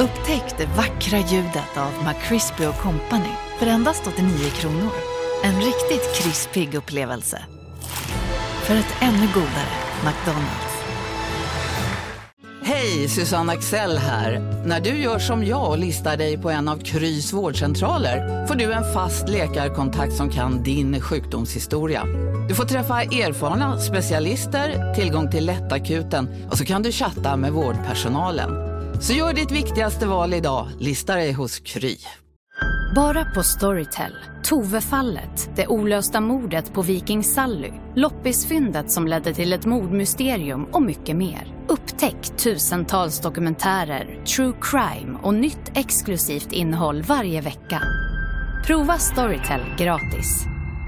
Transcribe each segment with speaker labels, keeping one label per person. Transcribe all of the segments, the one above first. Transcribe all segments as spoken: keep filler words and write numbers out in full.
Speaker 1: Upptäck det vackra ljudet av McCrispy och Company för endast åttionio kronor. En riktigt krispig upplevelse. För ett ännu godare McDonald's.
Speaker 2: Hej, Susanne Axel här. När du gör som jag och listar dig på en av Krys vårdcentraler får du en fast läkarkontakt som kan din sjukdomshistoria. Du får träffa erfarna specialister, tillgång till lättakuten och så kan du chatta med vårdpersonalen. Så gör ditt viktigaste val idag, listar dig hos Kry.
Speaker 3: Bara på Storytel. Tove-fallet, det olösta mordet på Viking Sally, loppisfyndet som ledde till ett mordmysterium och mycket mer. Upptäck tusentals dokumentärer, true crime och nytt exklusivt innehåll varje vecka. Prova Storytel gratis.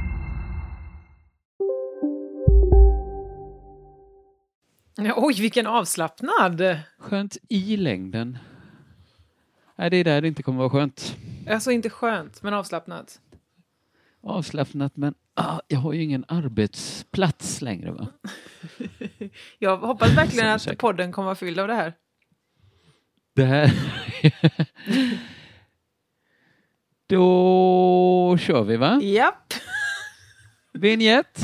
Speaker 4: Oj, vilken avslappnad.
Speaker 5: Skönt i längden. Nej, det är där det inte kommer vara skönt.
Speaker 4: Alltså inte skönt, men avslappnat.
Speaker 5: Avslappnat, men ah, jag har ju ingen arbetsplats längre, va?
Speaker 4: Jag hoppas verkligen att podden kommer vara fylld av det här.
Speaker 5: Det här... Då kör vi, va?
Speaker 4: Japp.
Speaker 5: Vignett.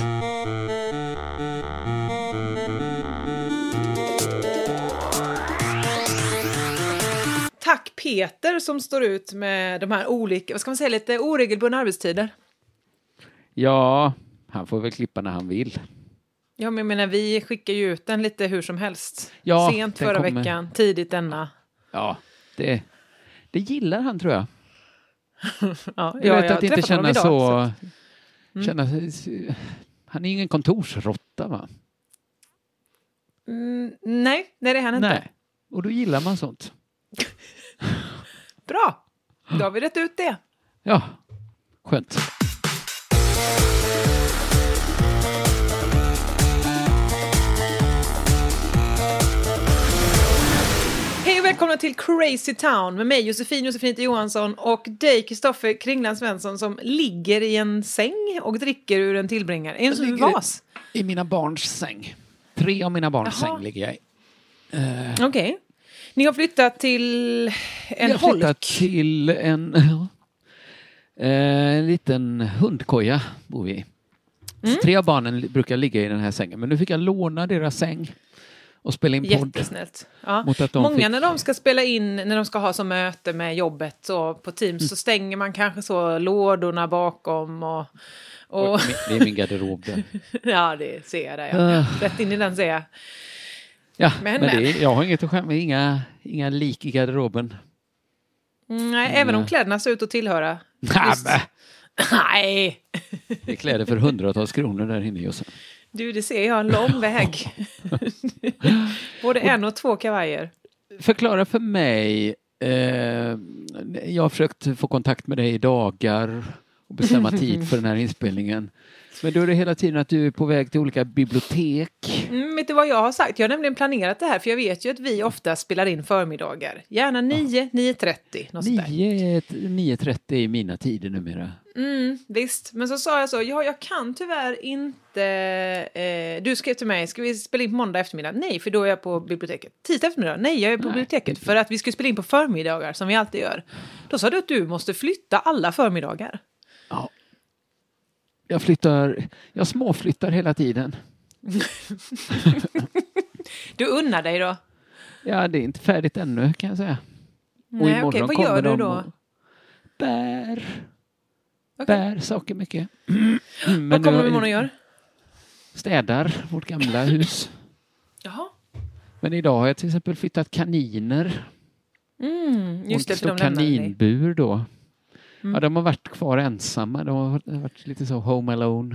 Speaker 4: Tack Peter som står ut med de här olika, vad ska man säga, lite oregelbundna arbetstider.
Speaker 5: Ja, han får väl klippa när han vill.
Speaker 4: Ja, men jag menar, vi skickar ju ut den lite hur som helst.
Speaker 5: Ja,
Speaker 4: sent förra
Speaker 5: kommer...
Speaker 4: veckan, tidigt denna.
Speaker 5: Ja, det, det gillar han, tror jag.
Speaker 4: Ja,
Speaker 5: jag vet
Speaker 4: jag
Speaker 5: att inte känna
Speaker 4: idag,
Speaker 5: så...
Speaker 4: så. Mm.
Speaker 5: Känna, han är ingen kontorsrotta, va?
Speaker 4: Mm, nej, nej, det är han inte.
Speaker 5: Nej, och då gillar man sånt.
Speaker 4: Bra, då har vi rätt ut det.
Speaker 5: Ja, skönt.
Speaker 4: Hej och välkomna till Crazy Town med mig Josefin Josefin Johansson och dig Kristoffer Kringland Svensson som ligger i en säng och dricker ur en tillbringare. En sån vas.
Speaker 5: I mina barns säng. Tre av mina barns
Speaker 4: Jaha.
Speaker 5: säng ligger jag i.
Speaker 4: Uh, Okej. Okay. Ni har flyttat till en holk.
Speaker 5: Vi har flyttat till en, en liten hundkoja bor vi i. Mm. Tre av barnen brukar ligga i den här sängen. Men nu fick jag låna deras säng och spela in podd.
Speaker 4: Jättesnällt. Ja.
Speaker 5: Mot att de
Speaker 4: Många
Speaker 5: fick...
Speaker 4: när de ska spela in, när de ska ha som möte med jobbet och på Teams, mm. så stänger man kanske så lådorna bakom och... och...
Speaker 5: och det är min garderob där.
Speaker 4: Ja, det ser jag där. Ja. Uh. Rätt in i den ser jag.
Speaker 5: Ja, men, men det är, jag har inget att skämma, inga, inga lik i garderoben.
Speaker 4: Mm, nej, mm. även om kläderna ser ut att tillhöra.
Speaker 5: Just...
Speaker 4: Nej!
Speaker 5: Det är kläder för hundratals kronor där inne just.
Speaker 4: Du, det ser jag en lång väg. Både en och två kavajer.
Speaker 5: Förklara för mig, eh, jag har försökt få kontakt med dig i dagar och bestämma tid för den här inspelningen. Men då är det hela tiden att du är på väg till olika bibliotek.
Speaker 4: Mm, vet du vad jag har sagt? Jag har nämligen planerat det här. För jag vet ju att vi ofta spelar in förmiddagar. Gärna nio, ja. nio trettio.
Speaker 5: nio trettio är mina tider numera.
Speaker 4: Mm, visst. Men så sa jag så. Ja, jag kan tyvärr inte... Eh, du skrev till mig. Ska vi spela in på måndag eftermiddag? Nej, för då är jag på biblioteket. Tisdag eftermiddag? Nej, jag är på Nej. biblioteket. För att vi ska spela in på förmiddagar som vi alltid gör. Då sa du att du måste flytta alla förmiddagar.
Speaker 5: Ja. Jag flyttar, jag småflyttar hela tiden.
Speaker 4: Du unnar dig då?
Speaker 5: Ja, det är inte färdigt ännu kan jag säga.
Speaker 4: Nej, okej, vad gör du då?
Speaker 5: Bär. Okay. Bär saker mycket.
Speaker 4: Men vad kommer du imorgon att göra?
Speaker 5: Städar vårt gamla hus.
Speaker 4: Jaha.
Speaker 5: Men idag har jag till exempel flyttat kaniner.
Speaker 4: Mm, just det, för de
Speaker 5: kaninbur då. Mm. Ja, de har varit kvar ensamma. De har varit lite så home alone.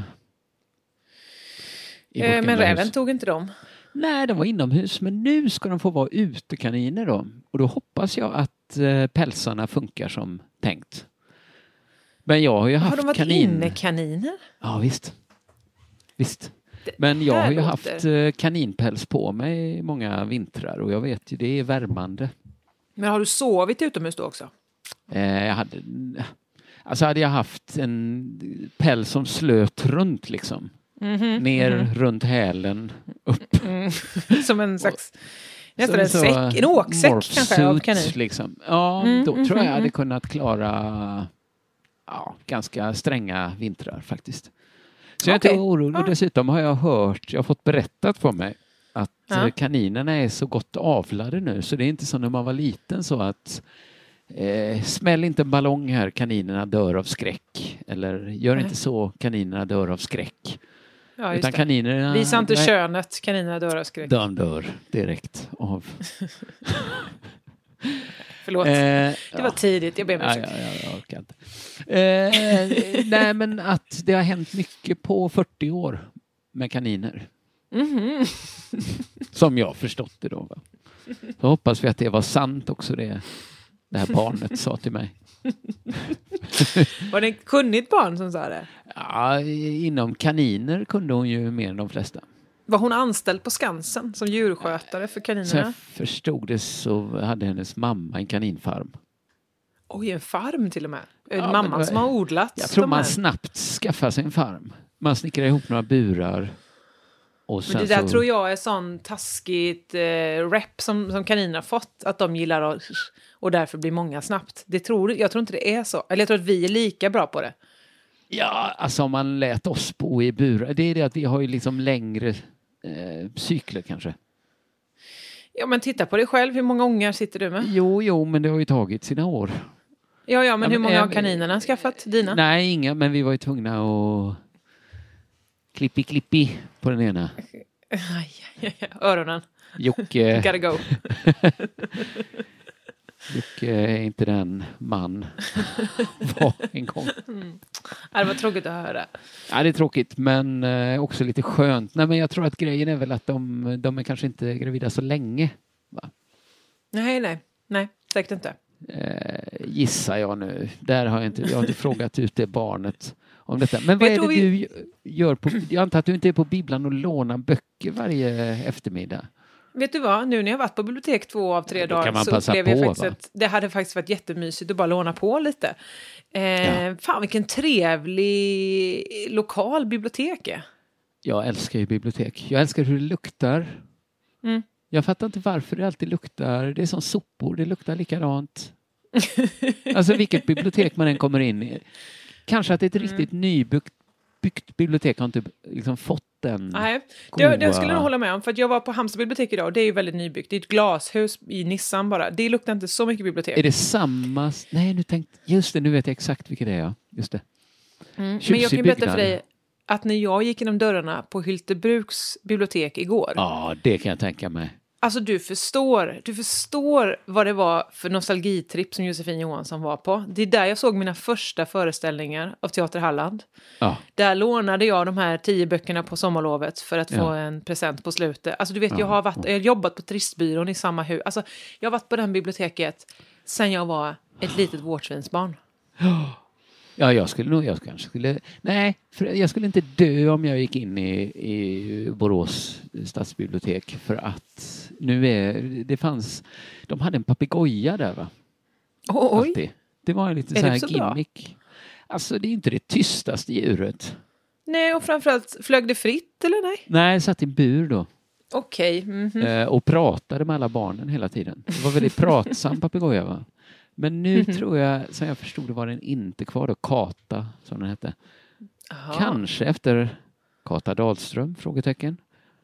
Speaker 4: Eh, men räven tog inte dem?
Speaker 5: Nej, de var inomhus. Men nu ska de få vara utekaniner då. Och då hoppas jag att eh, pälsarna funkar som tänkt. Men jag har ju haft kanin... Har de varit
Speaker 4: kanin... innekaniner?
Speaker 5: Ja, visst. Visst. Men jag har ju låter... haft eh, kaninpäls på mig många vintrar. Och jag vet ju, det är värmande.
Speaker 4: Men har du sovit utomhus då också?
Speaker 5: Eh, jag hade, alltså hade jag haft en päls som slöt runt liksom. Mm-hmm, ner mm-hmm. runt hälen upp.
Speaker 4: Mm. Som en slags Nästan en säck, en åksäck kanske av kanin.
Speaker 5: Liksom. Ja,
Speaker 4: Mm,
Speaker 5: då
Speaker 4: mm,
Speaker 5: tror jag jag
Speaker 4: mm.
Speaker 5: hade kunnat klara ja, ganska stränga vintrar faktiskt. Så jag är
Speaker 4: Okej.
Speaker 5: inte orolig. Och dessutom har jag hört, jag har fått berättat för mig att
Speaker 4: Ja.
Speaker 5: eh, kaninerna är så gott avlade nu. Så det är inte som när man var liten så att eh, smäll inte en ballong här, kaninerna dör av skräck. Eller gör
Speaker 4: Nej.
Speaker 5: inte så, kaninerna dör av skräck.
Speaker 4: Ja, just
Speaker 5: Utan
Speaker 4: det.
Speaker 5: kaninerna...
Speaker 4: Visa inte
Speaker 5: nej,
Speaker 4: könet, kaninerna dör av skräck.
Speaker 5: de dör direkt av...
Speaker 4: Förlåt,
Speaker 5: Eh,
Speaker 4: det
Speaker 5: ja.
Speaker 4: var tidigt, jag ber om
Speaker 5: Ja,
Speaker 4: ursäkt.
Speaker 5: ja, ja, jag orkar inte. Eh, nej, men att det har hänt mycket på fyrtio år med kaniner.
Speaker 4: Mhm.
Speaker 5: Som jag förstått det då. Va? Så hoppas vi att det var sant också det, det här barnet sa till mig.
Speaker 4: Var det ett kunnigt barn som sa det?
Speaker 5: Ja, inom kaniner kunde hon ju mer än de flesta.
Speaker 4: Var hon anställd på Skansen som djurskötare för
Speaker 5: Så
Speaker 4: kaninerna?
Speaker 5: jag förstod det så hade hennes mamma en kaninfarm.
Speaker 4: Oj, en farm till och med. Är det
Speaker 5: Ja,
Speaker 4: mamman
Speaker 5: men-
Speaker 4: som har odlat
Speaker 5: Jag tror
Speaker 4: de
Speaker 5: man
Speaker 4: här?
Speaker 5: snabbt skaffar sig en farm. Man snickrar ihop några burar. Och
Speaker 4: Men
Speaker 5: sen
Speaker 4: det där
Speaker 5: så...
Speaker 4: tror jag är sån taskigt eh, rep som, som kaniner har fått. Att de gillar att... Och därför blir många snabbt. Det tror, jag tror inte det är så. Eller jag tror att vi är lika bra på det.
Speaker 5: Ja, alltså om man lät oss bo i burar. Det är det att vi har ju liksom längre eh, cykler kanske.
Speaker 4: Ja, men titta på dig själv. Hur många ungar sitter du med?
Speaker 5: Jo, jo, men det har ju tagit sina år.
Speaker 4: Ja, ja, men
Speaker 5: Ja,
Speaker 4: hur
Speaker 5: men,
Speaker 4: många
Speaker 5: eh,
Speaker 4: har kaninerna skaffat? Dina?
Speaker 5: Nej, inga, men vi var ju tvungna att klippi klippi på den ena.
Speaker 4: Aj, aj, aj, öronen.
Speaker 5: Jocke,
Speaker 4: Gotta go.
Speaker 5: Jocke är inte den man var en gång.
Speaker 4: Ja, det var tråkigt att höra.
Speaker 5: Ja, det är tråkigt, men eh, också lite skönt. Nej, men jag tror att grejen är väl att de, de är kanske inte gravida så länge. Va?
Speaker 4: Nej, nej. Nej, säkert inte.
Speaker 5: Eh, gissar jag nu. Där har jag inte, jag har inte frågat ut det barnet om detta. Men vad
Speaker 4: Vet
Speaker 5: är det
Speaker 4: du-
Speaker 5: du gör på, jag antar att du inte är på bibblan och lånar böcker varje eftermiddag.
Speaker 4: Vet du vad? Nu när jag har varit på bibliotek två av tre
Speaker 5: Ja, då
Speaker 4: dagar
Speaker 5: kan man
Speaker 4: så
Speaker 5: passa
Speaker 4: upplever jag
Speaker 5: på,
Speaker 4: faktiskt
Speaker 5: va?
Speaker 4: att det hade faktiskt varit jättemysigt att bara låna på lite. Eh,
Speaker 5: Ja.
Speaker 4: Fan, vilken trevlig lokal bibliotek är.
Speaker 5: Jag älskar ju bibliotek. Jag älskar hur det luktar.
Speaker 4: Mm.
Speaker 5: Jag fattar inte varför det alltid luktar. Det är som sopor, det luktar likadant. Alltså vilket bibliotek man än kommer in i. Kanske att ett
Speaker 4: Mm.
Speaker 5: riktigt nybyggt byggt bibliotek har inte liksom fått den.
Speaker 4: Nej,
Speaker 5: goa-
Speaker 4: det, det skulle jag nog hålla med om. För att jag var på Halmstad bibliotek idag och det är ju väldigt nybyggt. Det är ett glashus i Nissan bara. Det luktar inte så mycket bibliotek.
Speaker 5: Är det samma? Nej, nu tänkte just det, nu vet jag exakt vilket det är. Ja. Just det.
Speaker 4: Mm. Men
Speaker 5: Tjusig
Speaker 4: jag kan berätta
Speaker 5: byggnad.
Speaker 4: för dig att när jag gick genom dörrarna på Hyltebruks bibliotek igår.
Speaker 5: Ja, det kan jag tänka mig.
Speaker 4: Alltså du förstår, du förstår vad det var för nostalgitripp som Josefin Johansson var på. Det är där jag såg mina första föreställningar av Teater Halland.
Speaker 5: Ja.
Speaker 4: Där lånade jag de här tio böckerna på sommarlovet för att få
Speaker 5: Ja.
Speaker 4: en present på slutet. Alltså du vet,
Speaker 5: Ja.
Speaker 4: jag har varit, jag har jobbat på Tristbyrån i samma hus. Alltså jag har varit på den biblioteket sen jag var ett litet vårtsvinsbarn.
Speaker 5: Ja, jag skulle nog, jag kanske skulle, nej, för jag skulle inte dö om jag gick in i, i Borås stadsbibliotek för att nu är, det fanns, de hade en papegoja där va?
Speaker 4: Oj,
Speaker 5: Alltid. Det var en liten
Speaker 4: Är
Speaker 5: så
Speaker 4: det
Speaker 5: här
Speaker 4: så bra?
Speaker 5: gimmick. Alltså det är inte det tystaste djuret.
Speaker 4: nej och framförallt flög det fritt eller nej?
Speaker 5: Nej, satt i en bur då.
Speaker 4: Okej, mhm.
Speaker 5: Eh, och pratade med alla barnen hela tiden. Det var väldigt pratsam papegoja va? Men nu
Speaker 4: Mhm.
Speaker 5: tror jag, som jag förstod det var den inte kvar då, Kata som den hette.
Speaker 4: Jaha.
Speaker 5: Kanske efter Kata Dahlström? Frågetecken.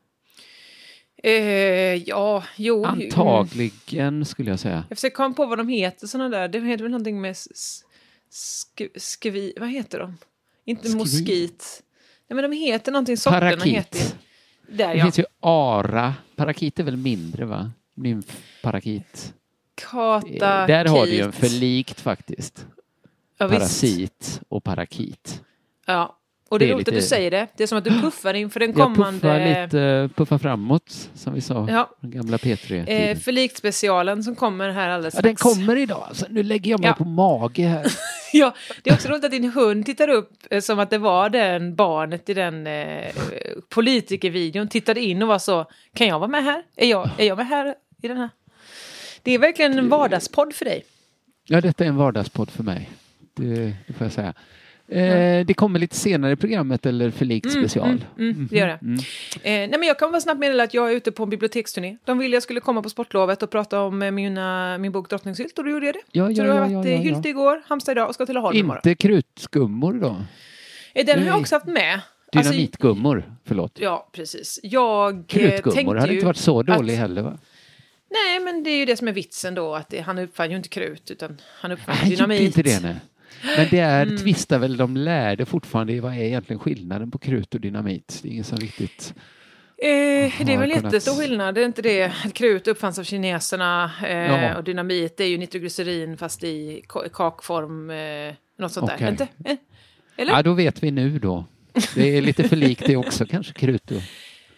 Speaker 4: Eh, ja, jo. mm.
Speaker 5: Antagligen skulle jag säga.
Speaker 4: Jag försöker komma på vad de heter såna där. Det heter väl någonting med s- sk skvi... Vad heter de? Inte
Speaker 5: Skvi-
Speaker 4: moskit. Nej, men de heter någonting. Sorterna
Speaker 5: Parakit.
Speaker 4: heter... Där
Speaker 5: Det
Speaker 4: ja.
Speaker 5: finns ju ara. Parakit är väl mindre va? Nymfparakit.
Speaker 4: Kata,
Speaker 5: Eh, Där har du ju en
Speaker 4: kit.
Speaker 5: förlikt faktiskt.
Speaker 4: Ja, visst.
Speaker 5: Parasit och parakit.
Speaker 4: Ja. Och det är
Speaker 5: Det är
Speaker 4: roligt att
Speaker 5: lite-
Speaker 4: du säger det. Det är som att du puffar inför den
Speaker 5: Jag
Speaker 4: kommande...
Speaker 5: puffar lite, puffar framåt som vi sa.
Speaker 4: Ja.
Speaker 5: Den gamla P tre.
Speaker 4: Eh,
Speaker 5: tiden.
Speaker 4: förlikt-specialen som kommer här alldeles
Speaker 5: Ja, den
Speaker 4: strax.
Speaker 5: kommer idag. Alltså, nu lägger jag mig
Speaker 4: Ja.
Speaker 5: på mage här.
Speaker 4: Ja, det är också roligt att din hund tittar upp eh, som att det var den barnet i den eh, politikervideon. Tittade in och var så, kan jag vara med här? Är jag, är jag med här i den här? Det är verkligen en vardagspodd för dig.
Speaker 5: Ja, detta är en vardagspodd för mig. Det, det får jag säga. Eh, det kommer lite senare i programmet eller förlikt
Speaker 4: Mm,
Speaker 5: special.
Speaker 4: mm, mm, det gör det.
Speaker 5: Mm.
Speaker 4: Eh, nej, men jag kan bara snabbt meddela att jag är ute på en biblioteksturné. De ville jag skulle komma på sportlovet och prata om eh, mina, min bok Drottningsylt, och då gjorde jag det.
Speaker 5: Ja,
Speaker 4: Så
Speaker 5: ja,
Speaker 4: då har jag
Speaker 5: ja,
Speaker 4: varit
Speaker 5: ja,
Speaker 4: i
Speaker 5: ja,
Speaker 4: Hylte
Speaker 5: ja.
Speaker 4: igår, Halmstad idag och ska till Laholm imorgon.
Speaker 5: Inte krutsgummor då?
Speaker 4: Eh, Den har jag
Speaker 5: Nej.
Speaker 4: också haft med. Alltså,
Speaker 5: Dynamitgummor, förlåt.
Speaker 4: ja, precis. Jag eh,
Speaker 5: Krutgummor
Speaker 4: tänkte
Speaker 5: hade
Speaker 4: ju
Speaker 5: inte varit så dålig
Speaker 4: att-
Speaker 5: heller, va?
Speaker 4: Nej, men det är ju det som är vitsen då, att det, han uppfann ju inte krut, utan han uppfann
Speaker 5: Han gjorde
Speaker 4: dynamit.
Speaker 5: inte det, nej. Men det är,
Speaker 4: Mm.
Speaker 5: tvistar väl de lärde fortfarande i vad är egentligen skillnaden på krut och dynamit. Det är ingen som riktigt...
Speaker 4: Eh, det är väl
Speaker 5: kunnat-
Speaker 4: jättestor skillnad, det är inte det. Krut uppfanns av kineserna eh,
Speaker 5: Ja.
Speaker 4: och dynamit det är ju nitroglycerin fast i ka- kakform, eh, något sånt
Speaker 5: Okej.
Speaker 4: där. Inte? Eh? Eller?
Speaker 5: Ja, då vet vi nu då. Det är lite för likt det också, kanske krut och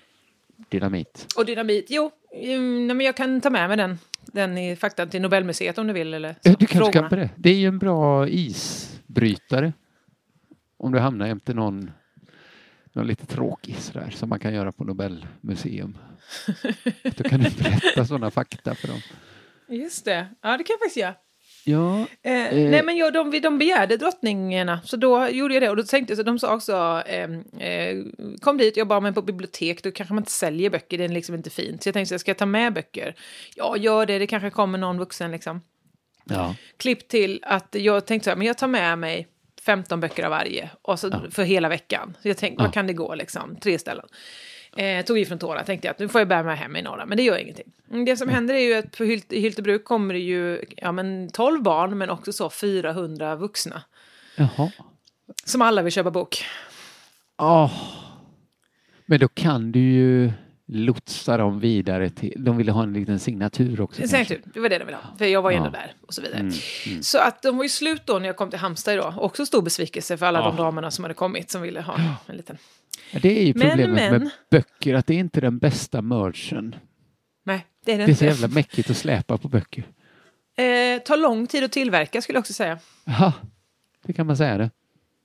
Speaker 5: dynamit.
Speaker 4: Och dynamit, jo, mm, nej, men jag kan ta med mig den, den i fakta till Nobelmuseet om du vill. Eller så.
Speaker 5: Du kanske
Speaker 4: Frågorna.
Speaker 5: kan på det. Det är ju en bra isbrytare. Om du hamnar jämte någon, någon lite tråkig sådär, som man kan göra på Nobelmuseum. Då kan du berätta sådana fakta för dem.
Speaker 4: Just det, ja det kan jag faktiskt göra.
Speaker 5: Ja,
Speaker 4: Eh,
Speaker 5: Eh.
Speaker 4: nej men jag, de, de begärde drottningarna, så då gjorde jag det. Och då tänkte jag, så de sa också, eh, eh, kom dit, jag bara, men på bibliotek, då kanske man inte säljer böcker, det är liksom inte fint. Så jag tänkte, så jag ska ta med böcker. Ja, gör det, det kanske kommer någon vuxen liksom.
Speaker 5: ja.
Speaker 4: Klipp till att jag tänkte så här, men jag tar med mig femton böcker av varje, och så,
Speaker 5: Ja.
Speaker 4: för hela veckan. Så jag tänkte,
Speaker 5: Ja.
Speaker 4: vad kan det gå liksom? Tre ställen. Eh, tog ifrån tårna, tänkte jag att nu får jag bära mig hem i några, men det gör ingenting. Det som händer är ju att på Hylte, i Hyltebruk kommer det ju ja, men tolv barn, men också så fyrahundra vuxna.
Speaker 5: Jaha.
Speaker 4: Som alla vill köpa bok.
Speaker 5: Oh. Men då kan du ju lotsa dem vidare till... De ville ha en liten signatur också.
Speaker 4: Säkert, det var det de ville ha, för jag var ju ändå
Speaker 5: Ja.
Speaker 4: där och så vidare.
Speaker 5: Mm, mm.
Speaker 4: Så att de var ju slut då när jag kom till Halmstad idag. Också stor besvikelse för alla
Speaker 5: Ja.
Speaker 4: de damerna som hade kommit som ville ha en liten...
Speaker 5: Ja, det är ju
Speaker 4: Men,
Speaker 5: problemet
Speaker 4: men-
Speaker 5: med böcker, att det är inte den bästa merchen.
Speaker 4: Nej, det är det
Speaker 5: Det är så
Speaker 4: inte.
Speaker 5: jävla mäckigt att släpa på böcker.
Speaker 4: Eh, tar lång tid att tillverka skulle jag också säga.
Speaker 5: Ja, det kan man säga det.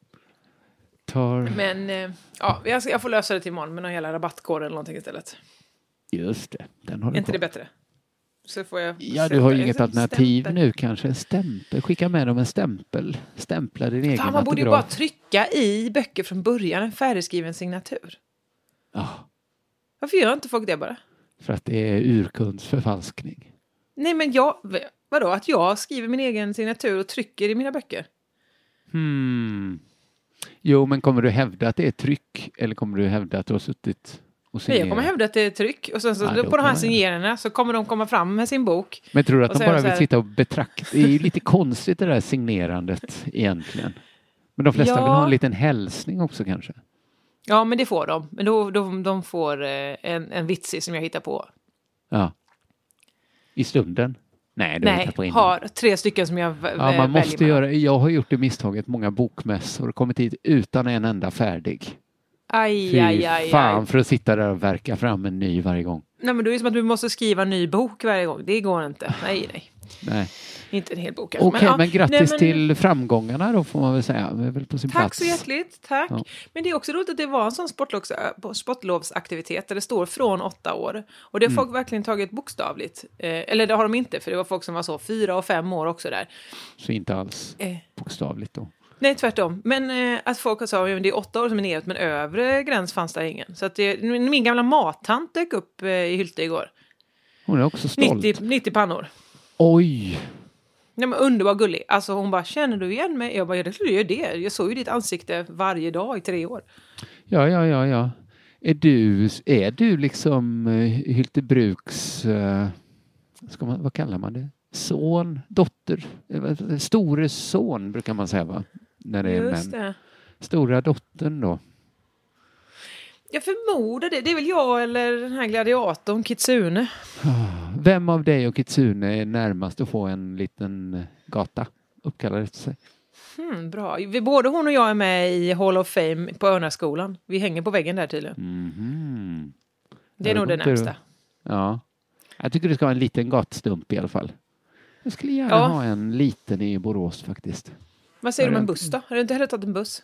Speaker 5: Tar...
Speaker 4: Men eh, ja, jag, ska, jag får lösa det till imorgon med någon jävla rabattkod eller någonting istället.
Speaker 5: Just det, den har
Speaker 4: Är
Speaker 5: du
Speaker 4: inte
Speaker 5: på.
Speaker 4: det bättre? Så får jag
Speaker 5: Ja, du har ju
Speaker 4: sätta-
Speaker 5: inget alternativ
Speaker 4: stämpel.
Speaker 5: nu kanske. En stämpel. Skicka med dem en stämpel. Stämpla din egen
Speaker 4: Fan, man borde ju bara
Speaker 5: autograf.
Speaker 4: trycka i böcker från början en färdigskriven signatur.
Speaker 5: Ja,
Speaker 4: Varför gör inte folk det bara?
Speaker 5: för att det är urkundsförfalskning.
Speaker 4: Nej, men jag... Vadå? Att jag skriver min egen signatur och trycker i mina böcker?
Speaker 5: Hmm. Jo, men kommer du hävda att det är tryck eller kommer du hävda att du har suttit och
Speaker 4: Nej,
Speaker 5: signerat?
Speaker 4: jag kommer hävda att det är tryck. Och sen så
Speaker 5: Ja, då
Speaker 4: på de
Speaker 5: kan
Speaker 4: här
Speaker 5: man-
Speaker 4: signerarna så kommer de komma fram med sin bok.
Speaker 5: Men tror du att
Speaker 4: och
Speaker 5: de
Speaker 4: säga
Speaker 5: bara
Speaker 4: så
Speaker 5: vill
Speaker 4: här-
Speaker 5: sitta och betrakta? Det är ju lite konstigt det där signerandet egentligen. Men de flesta
Speaker 4: Ja.
Speaker 5: vill ha en liten hälsning också kanske.
Speaker 4: Ja, men det får de. Men då, då, de får eh, en, en vitsig som jag hittar på.
Speaker 5: Ja. I stunden? Nej, du har
Speaker 4: Nej,
Speaker 5: hittat på innan.
Speaker 4: har tre stycken som jag v-
Speaker 5: Ja, man
Speaker 4: väljer
Speaker 5: måste
Speaker 4: mellan.
Speaker 5: göra, jag har gjort det misstaget många bokmässor och kommit hit utan en enda färdig.
Speaker 4: Aj,
Speaker 5: Fy
Speaker 4: aj, aj,
Speaker 5: fan
Speaker 4: aj.
Speaker 5: för att sitta där och verka fram en ny varje gång.
Speaker 4: Nej, men då är det som att du måste skriva en ny bok varje gång. Det går inte. Nej, nej.
Speaker 5: Nej.
Speaker 4: Inte en hel bok. kanske.
Speaker 5: Okej, men,
Speaker 4: ja,
Speaker 5: grattis
Speaker 4: nej, men-
Speaker 5: till framgångarna då får man väl säga. Det är väl på sin
Speaker 4: Tack
Speaker 5: plats.
Speaker 4: så hjärtligt, tack.
Speaker 5: Ja.
Speaker 4: Men det är också roligt att det var en sån sportlovs, sportlovsaktivitet där det står från åtta år. Och det har
Speaker 5: Mm.
Speaker 4: folk verkligen tagit bokstavligt. Eh, eller det har de inte, för det var folk som var så fyra och fem år också där.
Speaker 5: Så inte alls
Speaker 4: Eh,
Speaker 5: bokstavligt då.
Speaker 4: nej, tvärtom. Men eh, att folk har sagt att det är åtta år som är neråt, men övre gräns fanns där ingen. Så att det, min gamla mattant dök upp eh, i Hylte igår.
Speaker 5: Hon är också stolt.
Speaker 4: nittio, nittio pannor.
Speaker 5: Oj!
Speaker 4: Nej, men underbar gullig. Alltså hon bara, känner du igen mig? Jag bara, ja, det är klart jag gör det. Jag såg ju ditt ansikte varje dag i tre år.
Speaker 5: Ja, ja, ja, ja. Är du, är du liksom uh, Hyltebruks, uh, ska man, vad kallar man det? Son, dotter, eh, store son brukar man säga va? När det är
Speaker 4: Just
Speaker 5: män.
Speaker 4: det.
Speaker 5: Stora dottern då.
Speaker 4: Jag förmodar det. Det är väl jag eller den här gladiatorn Kitsune.
Speaker 5: Vem av dig och Kitsune är närmast att få en liten gata uppkallad efter sig?
Speaker 4: Hmm, bra. Vi, både hon och jag är med i Hall of Fame på Örnaskolan. Vi hänger på väggen där tydligen.
Speaker 5: Mhm.
Speaker 4: Det är
Speaker 5: Ja,
Speaker 4: nog
Speaker 5: då
Speaker 4: det
Speaker 5: går inte
Speaker 4: närmsta.
Speaker 5: du- Ja. Jag tycker du ska ha en liten gatstump i alla fall. Jag skulle gärna
Speaker 4: Ja.
Speaker 5: ha en liten i Borås faktiskt.
Speaker 4: Vad säger
Speaker 5: Ja,
Speaker 4: du om en
Speaker 5: det-
Speaker 4: buss då? Har du inte heller tagit en buss?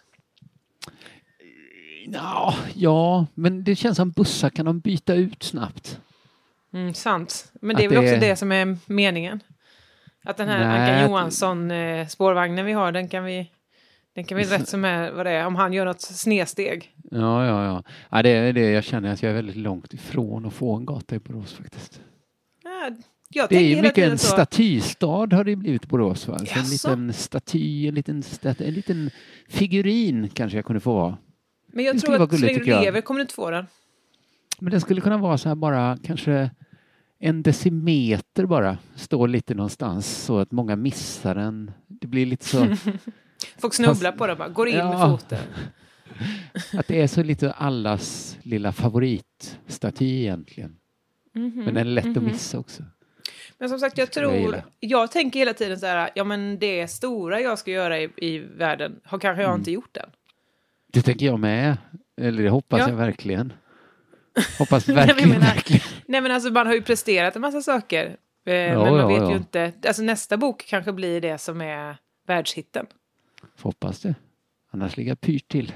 Speaker 5: Ja, ja, men det känns som bussar kan de byta ut snabbt.
Speaker 4: Mm, sant. Men det är
Speaker 5: Att
Speaker 4: väl
Speaker 5: det
Speaker 4: också
Speaker 5: är-
Speaker 4: det som är meningen. Att den här
Speaker 5: Nej,
Speaker 4: Anka
Speaker 5: att-
Speaker 4: Johansson eh, spårvagnen vi har, den kan vi Den kan bli rätt som är vad det är, om han gör något snedsteg.
Speaker 5: Ja, ja, ja. ja det är det jag känner, att jag är väldigt långt ifrån att få en gata i Borås faktiskt.
Speaker 4: Ja, jag
Speaker 5: det är ju mycket en
Speaker 4: så.
Speaker 5: statystad har det blivit Borås. Va? En liten staty, en liten, staty, en liten figurin kanske jag kunde få vara.
Speaker 4: Men jag
Speaker 5: det
Speaker 4: tror att så länge du
Speaker 5: jag.
Speaker 4: lever kommer du inte få den.
Speaker 5: Men det skulle kunna vara så här bara kanske en decimeter bara. Står lite någonstans så att många missar den. Det blir lite så...
Speaker 4: Folk snubblar Fast, på det bara. Går in ja, med foten.
Speaker 5: Att det är så lite allas lilla favoritstaty egentligen. Mm-hmm, men den är lätt mm-hmm. att missa också.
Speaker 4: Men som sagt, jag tror... Jag, jag tänker hela tiden så här... Ja, men det stora jag ska göra i, i världen har kanske jag mm. inte gjort än.
Speaker 5: Det tänker jag med. Eller det hoppas ja. jag verkligen. Hoppas verkligen,
Speaker 4: nej, menar,
Speaker 5: verkligen.
Speaker 4: Nej, men alltså man har ju presterat en massa saker. Eh,
Speaker 5: ja,
Speaker 4: men man
Speaker 5: ja,
Speaker 4: vet
Speaker 5: ja.
Speaker 4: ju inte... Alltså nästa bok kanske blir det som är världshitten.
Speaker 5: Får hoppas det. Annars ligger pyrt till.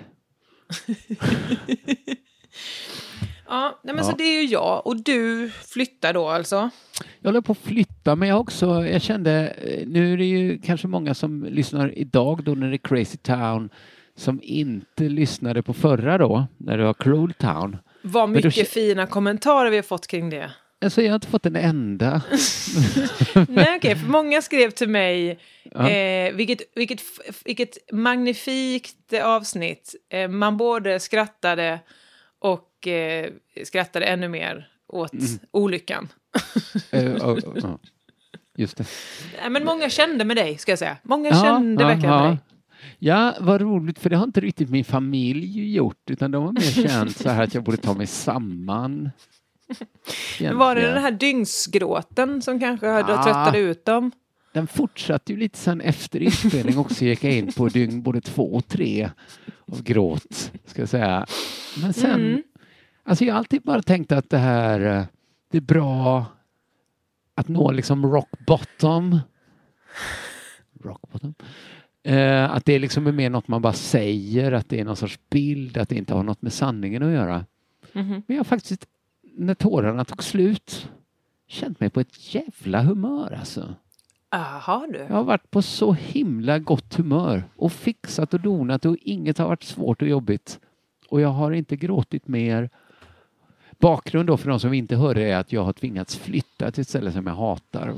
Speaker 4: ja, nej, men ja. Så det är ju jag. Och du flyttar då alltså?
Speaker 5: Jag håller på att flytta, men jag också... Jag kände... Nu är det ju kanske många som lyssnar idag då när det är Crazy Town som inte lyssnade på förra då, när det var Cruel Town.
Speaker 4: Vad mycket
Speaker 5: då...
Speaker 4: fina kommentarer vi har fått kring det.
Speaker 5: Alltså jag har inte fått en enda.
Speaker 4: Nej okej, okay, för många skrev till mig ja. eh, vilket, vilket, vilket magnifikt avsnitt. Eh, man både skrattade och eh, skrattade ännu mer åt mm. olyckan.
Speaker 5: uh, uh, uh. Just det.
Speaker 4: Nej, men många kände med dig, ska jag säga. Många ja, kände ja, verkligen ja. med dig.
Speaker 5: Ja, vad roligt, för det har inte riktigt min familj gjort, utan de har mer känt så här att jag borde ta mig samman.
Speaker 4: Men var det den här dygnsgråten som kanske hade ja, tröttade ut dem?
Speaker 5: Den fortsatte ju lite sen efter inspelning också, gick jag in på dygn både två och tre av gråt, ska jag säga. Men sen, mm. alltså jag har alltid bara tänkt att det här, det är bra att nå liksom rock bottom. Rock bottom. Uh, att det liksom är mer något man bara säger, att det är någon sorts bild, att det inte har något med sanningen att göra. Mm-hmm. Men jag har faktiskt, när tårarna tog slut, känt mig på ett jävla humör alltså.
Speaker 4: Aha, du.
Speaker 5: Jag har varit på så himla gott humör och fixat och donat och inget har varit svårt och jobbigt. Och jag har inte gråtit mer. Bakgrund då för de som inte hörde är att jag har tvingats flytta till ett ställe som jag hatar.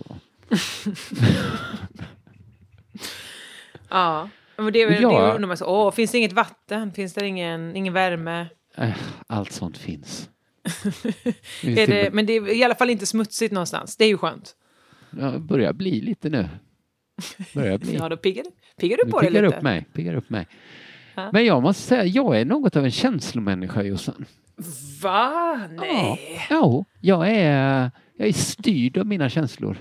Speaker 4: Ja, men det är väl ja. det undrar man så. Åh, finns det inget vatten? Finns det ingen, ingen värme?
Speaker 5: Allt sånt finns.
Speaker 4: är det, men det är i alla fall inte smutsigt någonstans. Det är ju skönt.
Speaker 5: Ja, det börjar bli lite nu. Börjar bli.
Speaker 4: Ja, då piggar, piggar du på
Speaker 5: det
Speaker 4: lite.
Speaker 5: Upp mig, piggar upp mig. Ja. Men jag måste säga, jag är något av en känslomänniska, Jossan.
Speaker 4: Va? Nej.
Speaker 5: Ja, ja jag, är, jag är styrd av mina känslor.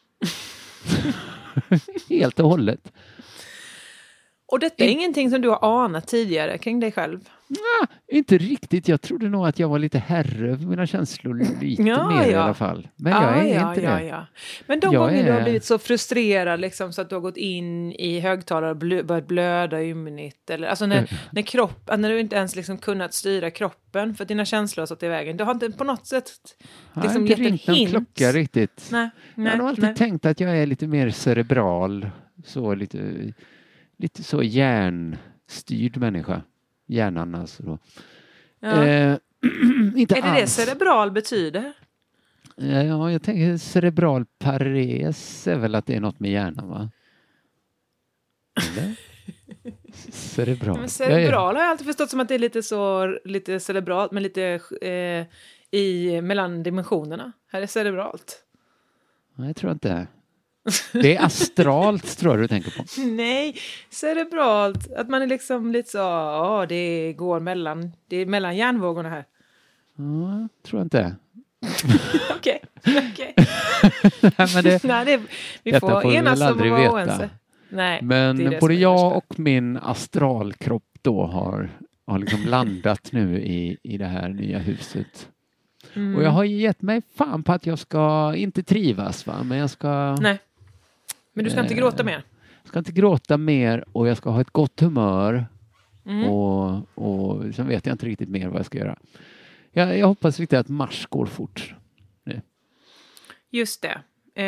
Speaker 5: Helt och hållet.
Speaker 4: Och detta är In... ingenting som du har anat tidigare kring dig själv?
Speaker 5: Nej, inte riktigt. Jag trodde nog att jag var lite herre över mina känslor lite
Speaker 4: ja,
Speaker 5: mer
Speaker 4: ja.
Speaker 5: i alla fall. Men
Speaker 4: ja,
Speaker 5: jag är
Speaker 4: ja,
Speaker 5: inte
Speaker 4: ja,
Speaker 5: det.
Speaker 4: Ja. Men de
Speaker 5: jag
Speaker 4: gånger
Speaker 5: är...
Speaker 4: du har blivit så frustrerad liksom, så att du har gått in i högtalare och blö- börjat blöda ymnigt. Eller, alltså när, mm. när, kropp, när du inte ens liksom kunnat styra kroppen för att dina känslor har satt i vägen. Du har inte på något sätt liksom,
Speaker 5: gett en hint. Jag har inte ringt någon klocka riktigt.
Speaker 4: Nej, nej,
Speaker 5: jag har alltid
Speaker 4: nej.
Speaker 5: tänkt att jag är lite mer cerebral. Så lite... Lite så hjärnstyrd människa. Hjärnan alltså då.
Speaker 4: Ja.
Speaker 5: Eh, inte
Speaker 4: är det
Speaker 5: alls.
Speaker 4: det cerebral betyder?
Speaker 5: Ja, jag tänker cerebral pares är väl att det är något med hjärnan, va? Eller? Cerebral.
Speaker 4: Men cerebral har jag alltid förstått som att det är lite så lite cerebralt, men lite eh, i mellan dimensionerna. Här är cerebralt.
Speaker 5: Nej, jag tror inte. Det är astralt, tror jag du tänker på.
Speaker 4: Nej, cerebralt. Att man är liksom lite så, ja, det går mellan, det är mellan hjärnvågorna här.
Speaker 5: Ja, tror jag inte.
Speaker 4: Okej, okej.
Speaker 5: Nej, men det,
Speaker 4: Nej, det, vi får, får enas om att vara oense.
Speaker 5: Nej, men det det både jag och min astralkropp då har, har liksom landat nu i, i det här nya huset. Mm. Och jag har gett mig fan på att jag ska inte trivas, va? Men jag ska...
Speaker 4: Nej. Men du ska eh, inte gråta mer?
Speaker 5: Jag ska inte gråta mer och jag ska ha ett gott humör. Mm. Och, och sen vet jag inte riktigt mer vad jag ska göra. Jag, jag hoppas riktigt att mars går fort nu.
Speaker 4: Just det.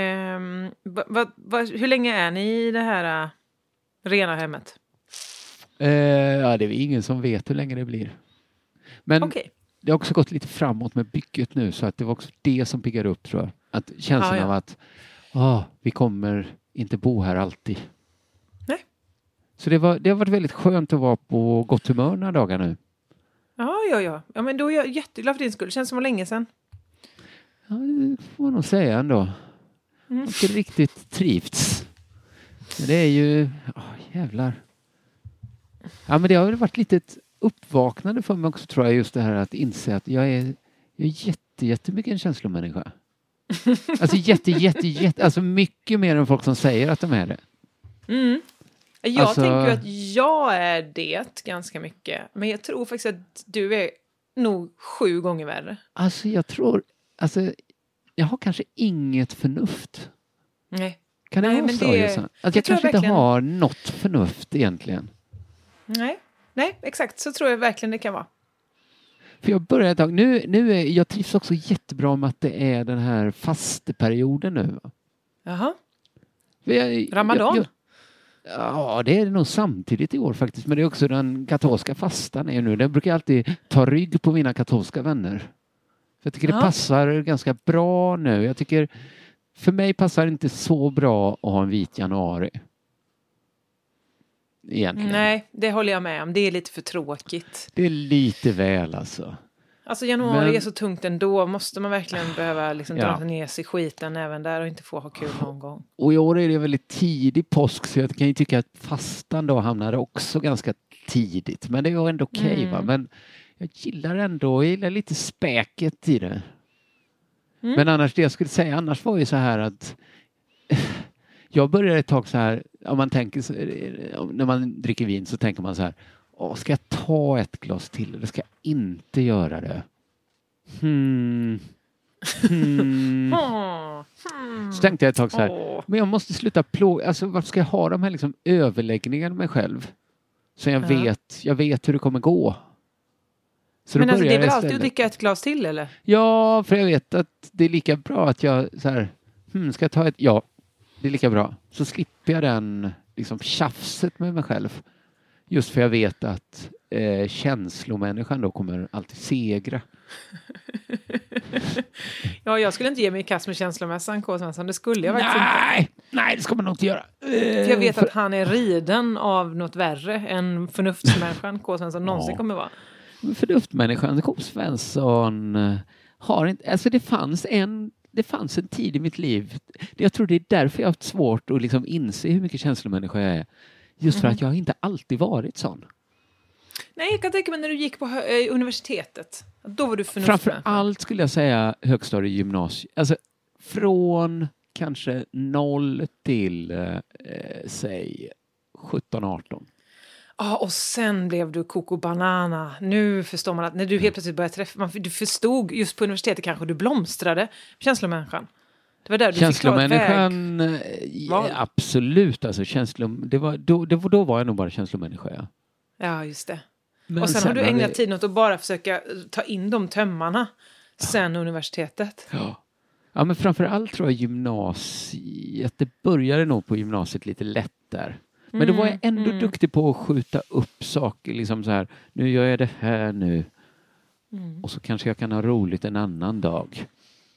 Speaker 4: Um, va, va, va, hur länge är ni i det här uh, rena hemmet?
Speaker 5: Eh, ja, det är ingen som vet hur länge det blir. Men
Speaker 4: okay.
Speaker 5: Det har också gått lite framåt med bygget nu, så att det var också det som piggar upp, tror jag. Att känslan ah, ja. av att oh, vi kommer inte bo här alltid.
Speaker 4: Nej.
Speaker 5: Så det, var, det har varit väldigt skönt att vara på gott humör några dagar nu.
Speaker 4: Ja, ja, ja. Ja, men då är jag jätteglad för din skull. Det känns som länge sedan.
Speaker 5: Ja, det får man nog säga ändå. Mm. Jag har inte riktigt trivts. Men det är ju... Oh, jävlar. Ja, men det har väl varit lite ett uppvaknande för mig också, tror jag, just det här att inse att jag är, jag är jätte, jättemycket en känslomänniska. Alltså jätte, jätte, jätte... Alltså mycket mer än folk som säger att de är det.
Speaker 4: Mm. Jag
Speaker 5: alltså...
Speaker 4: tänker ju att jag är det ganska mycket. Men jag tror faktiskt att du är nog sju gånger värre.
Speaker 5: Alltså jag tror... Alltså, jag har kanske inget förnuft.
Speaker 4: Nej.
Speaker 5: Kan det
Speaker 4: Nej,
Speaker 5: vara
Speaker 4: men
Speaker 5: så?
Speaker 4: Det,
Speaker 5: jag
Speaker 4: jag
Speaker 5: att jag kanske
Speaker 4: verkligen...
Speaker 5: inte har något förnuft egentligen.
Speaker 4: Nej. Nej, exakt. Så tror jag verkligen det kan vara.
Speaker 5: För jag börjar ett tag. Nu, nu är, jag trivs också jättebra med att det är den här fasteperioden nu. Va?
Speaker 4: Jaha.
Speaker 5: Jag,
Speaker 4: Ramadan?
Speaker 5: Jag, jag, ja, det är det nog samtidigt i år faktiskt. Men det är också den katolska fastan är nu. Den brukar alltid ta rygg på mina katolska vänner. För jag tycker ja. det passar ganska bra nu. Jag tycker, för mig passar det inte så bra att ha en vit januari. Egentligen.
Speaker 4: Nej, det håller jag med om. Det är lite för tråkigt.
Speaker 5: Det är lite väl alltså.
Speaker 4: Alltså januari
Speaker 5: Men...
Speaker 4: är så tungt ändå. Måste man verkligen behöva liksom dra
Speaker 5: ja.
Speaker 4: ner sig skiten även där och inte få ha kul någon gång.
Speaker 5: Och i år är det väldigt tidig påsk, så jag kan ju tycka att fastan då hamnade också ganska tidigt. Men det var ändå okej okay, mm. va. Men jag gillar ändå, jag gillar lite späket i det. Mm. Men annars, det jag skulle säga annars var ju så här att jag började ett tag så här, om man tänker så, när man dricker vin så tänker man så här, åh, ska jag ta ett glas till eller ska jag inte göra det? Hmm. Hmm. Så tänkte jag ett tag så här, men jag måste sluta plåga, alltså varför ska jag ha de här liksom överläggningarna med mig själv? Så jag uh-huh. vet, jag vet hur det kommer gå. Så
Speaker 4: men alltså det är väl alltid att dricka ett glas till eller?
Speaker 5: Ja, för jag vet att det är lika bra att jag så här, hmm, ska jag ta ett, ja, det är lika bra. Så slipper jag den liksom tjafset med mig själv. Just för jag vet att eh, känslomänniskan då kommer alltid segra.
Speaker 4: Ja, jag skulle inte ge mig i kast med känslomässan, K. Svensson. Det skulle jag faktiskt
Speaker 5: nej,
Speaker 4: inte.
Speaker 5: Nej, det ska man nog inte göra.
Speaker 4: För jag vet för... att han är riden av något värre än förnuftsmänniskan K. Svensson någonsin ja. kommer vara.
Speaker 5: Förnuftmänniskan K. Svensson har inte... Alltså det fanns en... Det fanns en tid i mitt liv. Jag tror det är därför jag har haft svårt att liksom inse hur mycket känslomänniska jag är. Just för mm. att jag inte alltid varit sån.
Speaker 4: Nej, jag kan tänka mig när du gick på hö- universitetet. Då var du förnuftsmänniska.
Speaker 5: Framför allt skulle jag säga högstadie gymnasium. Alltså från kanske noll till eh, säg sjutton arton.
Speaker 4: Ja, ah, och sen blev du Coco Banana. Nu förstår man att när du helt plötsligt började träffa... Man, du förstod just på universitetet kanske du blomstrade känslomänniskan. Det var där du fick ta ett väg.
Speaker 5: Ja, absolut. Alltså, känslom, det var, då, det var, då var jag nog bara känslomänniska. Ja,
Speaker 4: ja just det. Men och sen, sen har du ägnat det... tiden åt att bara försöka ta in de tömmarna ja. sen universitetet.
Speaker 5: Ja. ja, men framförallt tror jag gymnasiet. Det började nog på gymnasiet lite lätt där. Men mm, då var jag ändå mm. duktig på att skjuta upp saker. Liksom så här, nu gör jag det här nu. Mm. Och så kanske jag kan ha roligt en annan dag.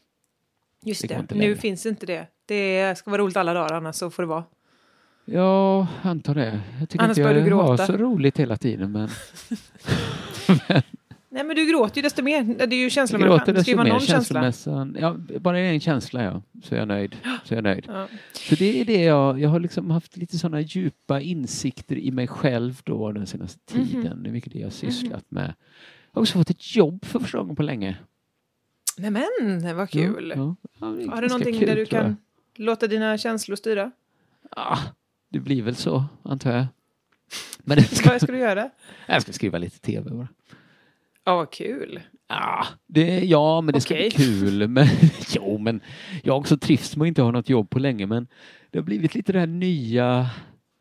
Speaker 4: Just det, det. Nu finns inte det. Det ska vara roligt alla dagar, annars så får det vara.
Speaker 5: Ja, antar det. Jag tycker
Speaker 4: annars
Speaker 5: inte jag
Speaker 4: du
Speaker 5: har så roligt hela tiden, men... men...
Speaker 4: Nej, men du gråter ju desto mer. Det är ju känslomänniskan. Det ska ju vara någon känsla.
Speaker 5: Ja, bara en känsla, ja. Så är jag nöjd. Så är jag nöjd. Ja. Så det är det jag... Jag har liksom haft lite sådana djupa insikter i mig själv då den senaste tiden. Mm-hmm. Det är mycket det jag har sysslat mm-hmm. med. Jag har också fått ett jobb för första gången på länge.
Speaker 4: Nej men, vad kul. Ja, ja. Ja,
Speaker 5: det
Speaker 4: har du någonting kul, där du kan låta dina känslor styra?
Speaker 5: Ja, det blir väl så, antar jag.
Speaker 4: Men det ska... Vad ska du göra?
Speaker 5: Jag ska skriva lite tv bara.
Speaker 4: Ja, vad kul.
Speaker 5: Ja, det, ja men det ska okay. bli kul. Men, jo, men jag har också trivs med att inte ha något jobb på länge. Men det har blivit lite det här nya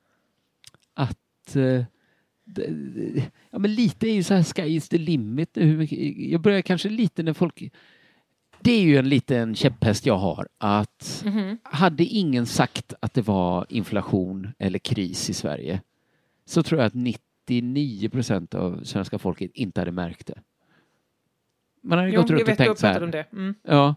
Speaker 5: att... Uh, det, ja, men lite är ju så här sky is the limit. Jag börjar kanske lite när folk... Det är ju en liten käpphäst jag har. Att mm-hmm. hade ingen sagt att det var inflation eller kris i Sverige så tror jag att nittio nittionio procent av svenska folket inte hade märkt det. Man hade
Speaker 4: Jo,
Speaker 5: gått runt
Speaker 4: jag vet,
Speaker 5: och tänkt så här.
Speaker 4: om det. Mm.
Speaker 5: Ja.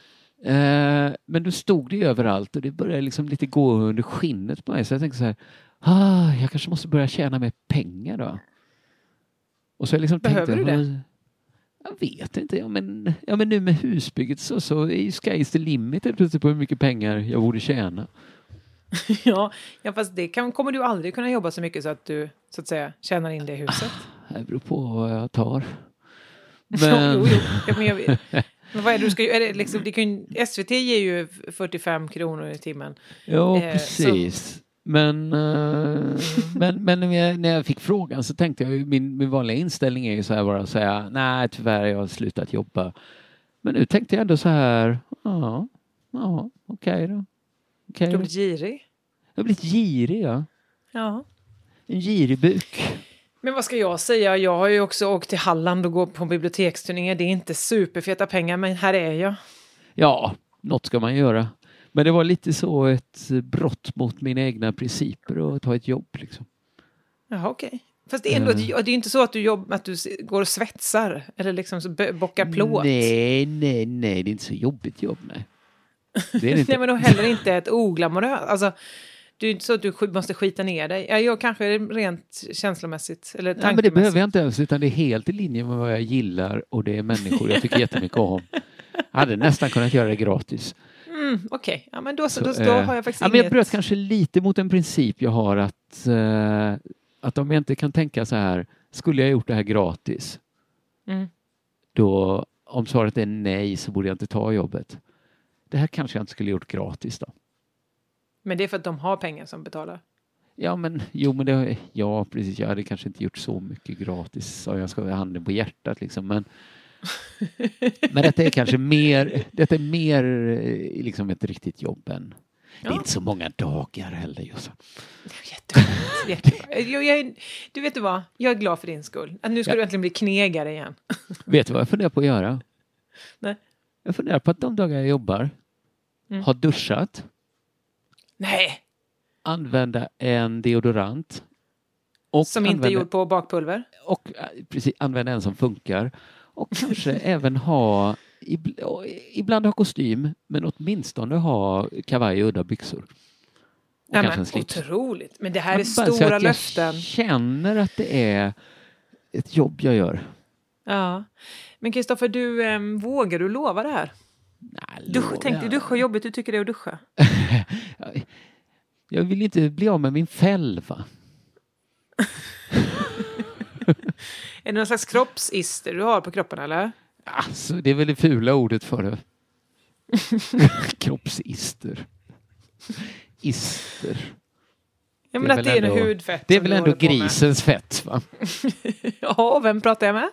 Speaker 5: Eh, men då stod det överallt och det började liksom lite gå under skinnet på mig. Så jag tänkte så här, ah, jag kanske måste börja tjäna mer pengar då. Och så jag liksom
Speaker 4: Behöver
Speaker 5: tänkte,
Speaker 4: du det?
Speaker 5: Jag vet inte, ja men, ja men nu med husbygget så, så är ju sky's the limit plötsligt på hur mycket pengar jag borde tjäna.
Speaker 4: ja, ja, fast det kan, kommer du aldrig kunna jobba så mycket så att du så att säga tjänar in det i huset.
Speaker 5: Det beror på vad jag tar. Men...
Speaker 4: jo, jo, ja, men jag vet. Men vad är det du ska är det liksom, det kan, S V T ger ju fyrtiofem kronor i timmen.
Speaker 5: Ja,
Speaker 4: eh,
Speaker 5: precis. Så... Men, uh, men, men när, jag, när jag fick frågan så tänkte jag, min, min vanliga inställning är ju så här bara att säga, nej tyvärr jag har slutat jobba. Men nu tänkte jag ändå så här, ja, ja, okej okay då. Okay
Speaker 4: du har blivit girig?
Speaker 5: Jag har blivit girig, ja.
Speaker 4: Ja.
Speaker 5: En girig buk.
Speaker 4: Men vad ska jag säga? Jag har ju också åkt till Halland och gått på biblioteksturnéer. Det är inte superfeta pengar, men här är jag.
Speaker 5: Ja, något ska man göra. Men det var lite så ett brott mot mina egna principer och ta ett jobb liksom.
Speaker 4: Ja, okej. Okay. Fast det är ändå, mm. det är inte så att du, jobb, att du går och svetsar eller liksom så bockar plåt.
Speaker 5: Nej, nej, nej. Det är inte så jobbigt jobb, nej. Det är inte.
Speaker 4: Nej, men då heller inte ett oglamoröst. Alltså, det är inte så att du måste skita ner dig. Ja, jag kanske rent känslomässigt eller tankemässigt.
Speaker 5: Ja, men det behöver jag inte ens, utan det är helt i linje med vad jag gillar och det är människor jag tycker jättemycket om. Jag hade nästan kunnat göra det gratis.
Speaker 4: Mm, Okej, okay. Ja, men då, så,
Speaker 5: så,
Speaker 4: då, då har jag faktiskt
Speaker 5: ja,
Speaker 4: inget...
Speaker 5: men jag bröt kanske lite mot en princip jag har att, uh, att om jag inte kan tänka så här, skulle jag gjort det här gratis?
Speaker 4: Mm.
Speaker 5: Då, om svaret är nej så borde jag inte ta jobbet. Det här kanske jag inte skulle gjort gratis då.
Speaker 4: Men det är för att de har pengar som betalar.
Speaker 5: Ja, men jo, men det, ja, precis. Jag hade kanske inte gjort så mycket gratis. Så jag ska ha handen på hjärtat liksom. Men, men detta är kanske mer, detta är mer liksom ett riktigt jobb än. Ja. Det är inte så många dagar heller. Just.
Speaker 4: Jättebra. Jättebra. Jag, jag, du vet du vad? Jag är glad för din skull. Att nu ska ja. du äntligen bli knegare igen.
Speaker 5: Vet du vad jag funderar på att göra?
Speaker 4: Nej.
Speaker 5: Jag funderar på att de dagar jag jobbar mm. har duschat.
Speaker 4: Nej.
Speaker 5: Använda en deodorant. Och
Speaker 4: som inte
Speaker 5: använda,
Speaker 4: är gjord på bakpulver.
Speaker 5: Och precis, använda en som funkar. Och kanske även ha, ibland ha kostym, men åtminstone ha kavaj och udda byxor. Och
Speaker 4: ja, men, otroligt. Men det här är
Speaker 5: men
Speaker 4: stora
Speaker 5: jag
Speaker 4: löften.
Speaker 5: Jag känner att det är ett jobb jag gör.
Speaker 4: Ja. Men Kristoffer, du, äm, vågar du lova det här?
Speaker 5: Nej,
Speaker 4: Dusch, tänk dig duscha jobbet, du tycker det är att duscha.
Speaker 5: Jag vill inte bli av med min fäll, va?
Speaker 4: Är det någon slags kroppsister du har på kroppen, eller?
Speaker 5: Alltså, det är väl det fula ordet för det. Kroppsister. Ister.
Speaker 4: Ja, men det att det är en hudfett.
Speaker 5: Det är väl ändå grisens fett, va?
Speaker 4: Ja, vem pratar jag med?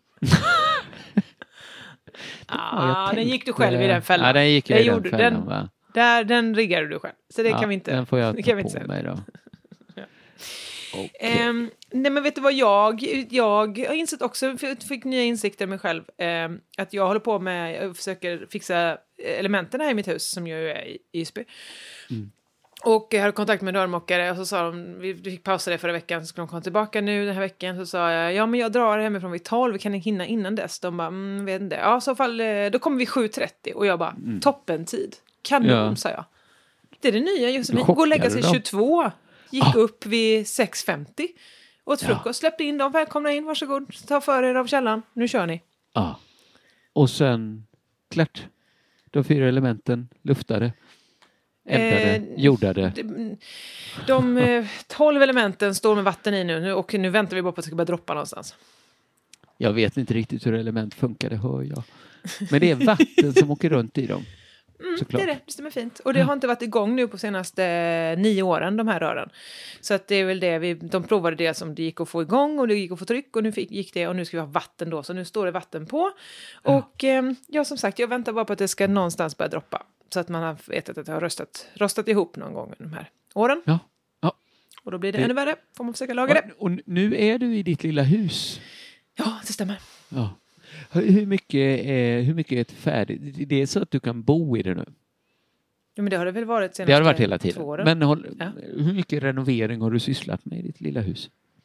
Speaker 4: ah, den gick du själv i den fällan.
Speaker 5: Ja, den gick jag i
Speaker 4: gjorde,
Speaker 5: den fällan,
Speaker 4: den,
Speaker 5: va?
Speaker 4: Där, den riggade du själv. Så det
Speaker 5: ja,
Speaker 4: kan vi inte.
Speaker 5: Den får jag
Speaker 4: det
Speaker 5: ta
Speaker 4: kan vi
Speaker 5: på
Speaker 4: inte
Speaker 5: mig då.
Speaker 4: ja.
Speaker 5: Okay.
Speaker 4: Um, nej, men vet du vad jag... Jag har insett också, för jag fick nya insikter med mig själv, um, att jag håller på med, jag försöker fixa elementen här i mitt hus som jag är i Ysby. Mm. Och jag hade kontakt med en dörrmockare och så sa de, vi fick pausa det förra veckan, så skulle de komma tillbaka nu den här veckan. Så sa jag, ja men jag drar hemifrån vid tolv, vi kan hinna innan dess. De bara, mm, vet inte. Ja, i så fall, då kommer vi sju trettio och jag bara, mm. toppen tid. Kanon, ja. Sa jag. Det är det nya, just nu. Gå och lägga sig tjugotvå. Gick ah. upp vid sex femtio. Åt frukost, ja. Släppte in dem, välkomna in, varsågod. Ta för er av källan, nu kör ni.
Speaker 5: Ja. Ah. Och sen, klart. De fyra elementen luftade. Eldade, eh, jordade.
Speaker 4: De, de eh, tolv elementen står med vatten i nu och nu väntar vi bara på att det ska börja droppa någonstans.
Speaker 5: Jag vet inte riktigt hur element funkar, det hör jag. Men det är vatten som åker runt i dem.
Speaker 4: Mm, det är det, det stämmer fint. Och det har inte varit igång nu på senaste eh, nio åren, de här rören. Så att det är väl det, vi, de provade det som det gick att få igång och det gick att få tryck och nu fick, gick det och nu ska vi ha vatten då. Så nu står det vatten på. Ja. Och eh, ja, som sagt, jag väntar bara på att det ska någonstans börja droppa. Så att man har vetat att det har röstat, rostat ihop någon gång de här åren.
Speaker 5: Ja. Ja.
Speaker 4: Och då blir det, det ännu värre. Får man försöka laga det.
Speaker 5: Och nu är du i ditt lilla hus.
Speaker 4: Ja, det stämmer.
Speaker 5: Ja. Hur mycket är, hur mycket är ett färdigt? Det är så att du kan bo i det nu?
Speaker 4: Ja, men det har det väl varit senaste
Speaker 5: det har det varit hela tiden.
Speaker 4: två åren.
Speaker 5: Men håll,
Speaker 4: ja.
Speaker 5: hur mycket renovering har du sysslat med i ditt lilla hus?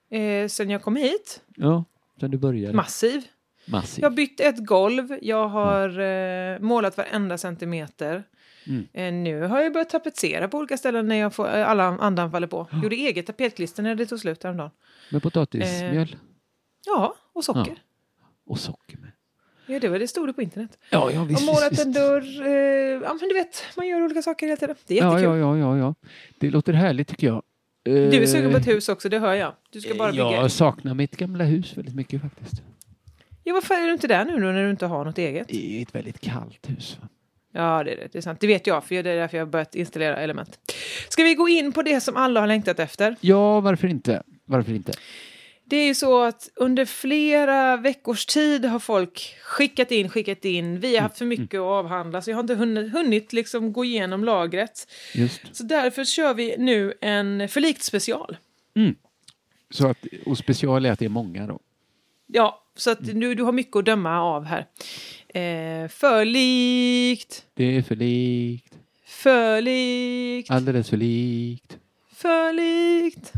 Speaker 4: Eh, sen jag kom hit.
Speaker 5: Ja, sen du började.
Speaker 4: Massiv.
Speaker 5: Massiv.
Speaker 4: Jag har bytt ett golv. Jag har eh, målat varenda centimeter.
Speaker 5: Mm.
Speaker 4: Eh, nu har jag börjat tapetsera på olika ställen när jag får, eh, alla andan faller på.
Speaker 5: Ja.
Speaker 4: Gjorde eget tapetklister när det tog slut häromdagen.
Speaker 5: Med potatismjöl?
Speaker 4: Eh, ja, och socker.
Speaker 5: Ja. Och socker med.
Speaker 4: Ja, det var det stod det på internet.
Speaker 5: Ja, ja, visst.
Speaker 4: Och målat
Speaker 5: visst,
Speaker 4: en dörr. Eh, ja, men du vet, man gör olika saker hela tiden. Det är
Speaker 5: ja,
Speaker 4: jättekul.
Speaker 5: ja, ja, ja, ja. Det låter härligt tycker jag.
Speaker 4: Du är sugen på ett hus också, det hör jag. Du ska bara bygga.
Speaker 5: Jag saknar mitt gamla hus väldigt mycket faktiskt.
Speaker 4: Ja, varför är du inte där nu då när du inte har något eget?
Speaker 5: Det är ett väldigt kallt hus. Va?
Speaker 4: Ja, det är det. Det är sant. Det vet jag, för det är därför jag har börjat installera element. Ska vi gå in på det som alla har längtat efter?
Speaker 5: Ja, varför inte? Varför inte?
Speaker 4: Det är ju så att under flera veckors tid har folk skickat in, skickat in. Vi har haft för mycket mm. att avhandla, så jag har inte hunnit, hunnit liksom gå igenom lagret.
Speaker 5: Just.
Speaker 4: Så därför kör vi nu en förlikt special.
Speaker 5: Mm. Så att, och special är att det är många då?
Speaker 4: Ja, så att nu, du har mycket att döma av här. Eh, förlikt.
Speaker 5: Det är för likt.
Speaker 4: Förlikt.
Speaker 5: Alldeles för likt.
Speaker 4: Förlikt.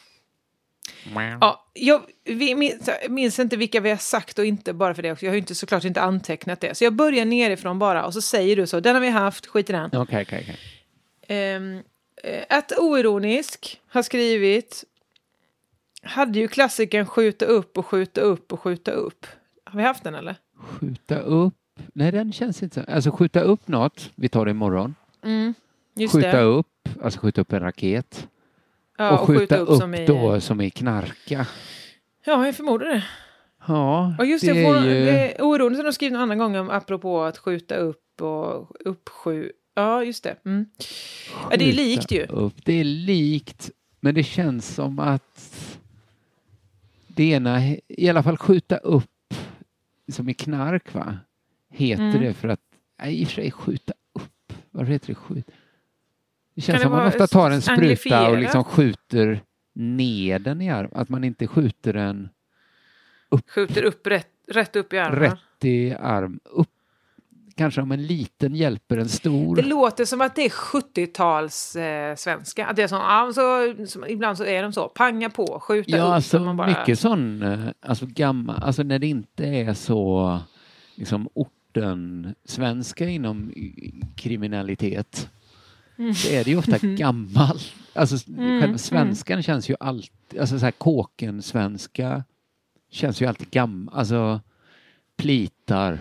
Speaker 4: Ja, jag vi minns, minns inte vilka vi har sagt och inte bara för det också. Jag har ju inte, såklart inte antecknat det. Så jag börjar nerifrån bara och så säger du så. Den har vi haft, skit i den.
Speaker 5: Okej, okay, okej, okay,
Speaker 4: okej. Okay. Eh, att oironisk har skrivit. Hade ju klassikern skjuta upp och skjuta upp och skjuta upp. Har vi haft den eller?
Speaker 5: Skjuta upp? Nej, den känns inte så. Alltså skjuta upp något. Vi tar det imorgon.
Speaker 4: Mm, just
Speaker 5: skjuta
Speaker 4: det.
Speaker 5: upp. Alltså skjuta upp en raket.
Speaker 4: Ja,
Speaker 5: och,
Speaker 4: och
Speaker 5: skjuta,
Speaker 4: skjuta upp,
Speaker 5: upp
Speaker 4: som i...
Speaker 5: då som i knarka.
Speaker 4: Ja, jag förmodar det.
Speaker 5: Ja,
Speaker 4: och just
Speaker 5: det,
Speaker 4: det, jag får,
Speaker 5: är ju...
Speaker 4: det är oroligt som de skrivit en annan gång om, apropå att skjuta upp och uppskjuta. Ja, just det. Mm. Ja, det är likt ju.
Speaker 5: Upp. Det är likt, men det känns som att det ena, i alla fall skjuta upp som i knark va, heter mm. det för att, nej, i och för sig skjuta upp. Varför heter det skjuta? Det känns det som man ofta tar en spruta och liksom skjuter ner den i arm. Att man inte skjuter den upp.
Speaker 4: Skjuter upp rätt, rätt upp i armen.
Speaker 5: Rätt i arm. Upp. Kanske om en liten hjälper en stor.
Speaker 4: Det låter som att det är sjuttio-tals eh, svenska. Att det är så, ja, så, så, ibland så är de så. Panga på, skjuta
Speaker 5: ja,
Speaker 4: upp.
Speaker 5: Ja, alltså
Speaker 4: man bara...
Speaker 5: mycket sån, alltså gammal, alltså när det inte är så liksom orten svenska inom kriminalitet. Mm. Så är det ju ofta gammal. Alltså mm, själva svenskan mm. känns ju alltid, alltså så här kåken svenska känns ju alltid gammal. Alltså plitar.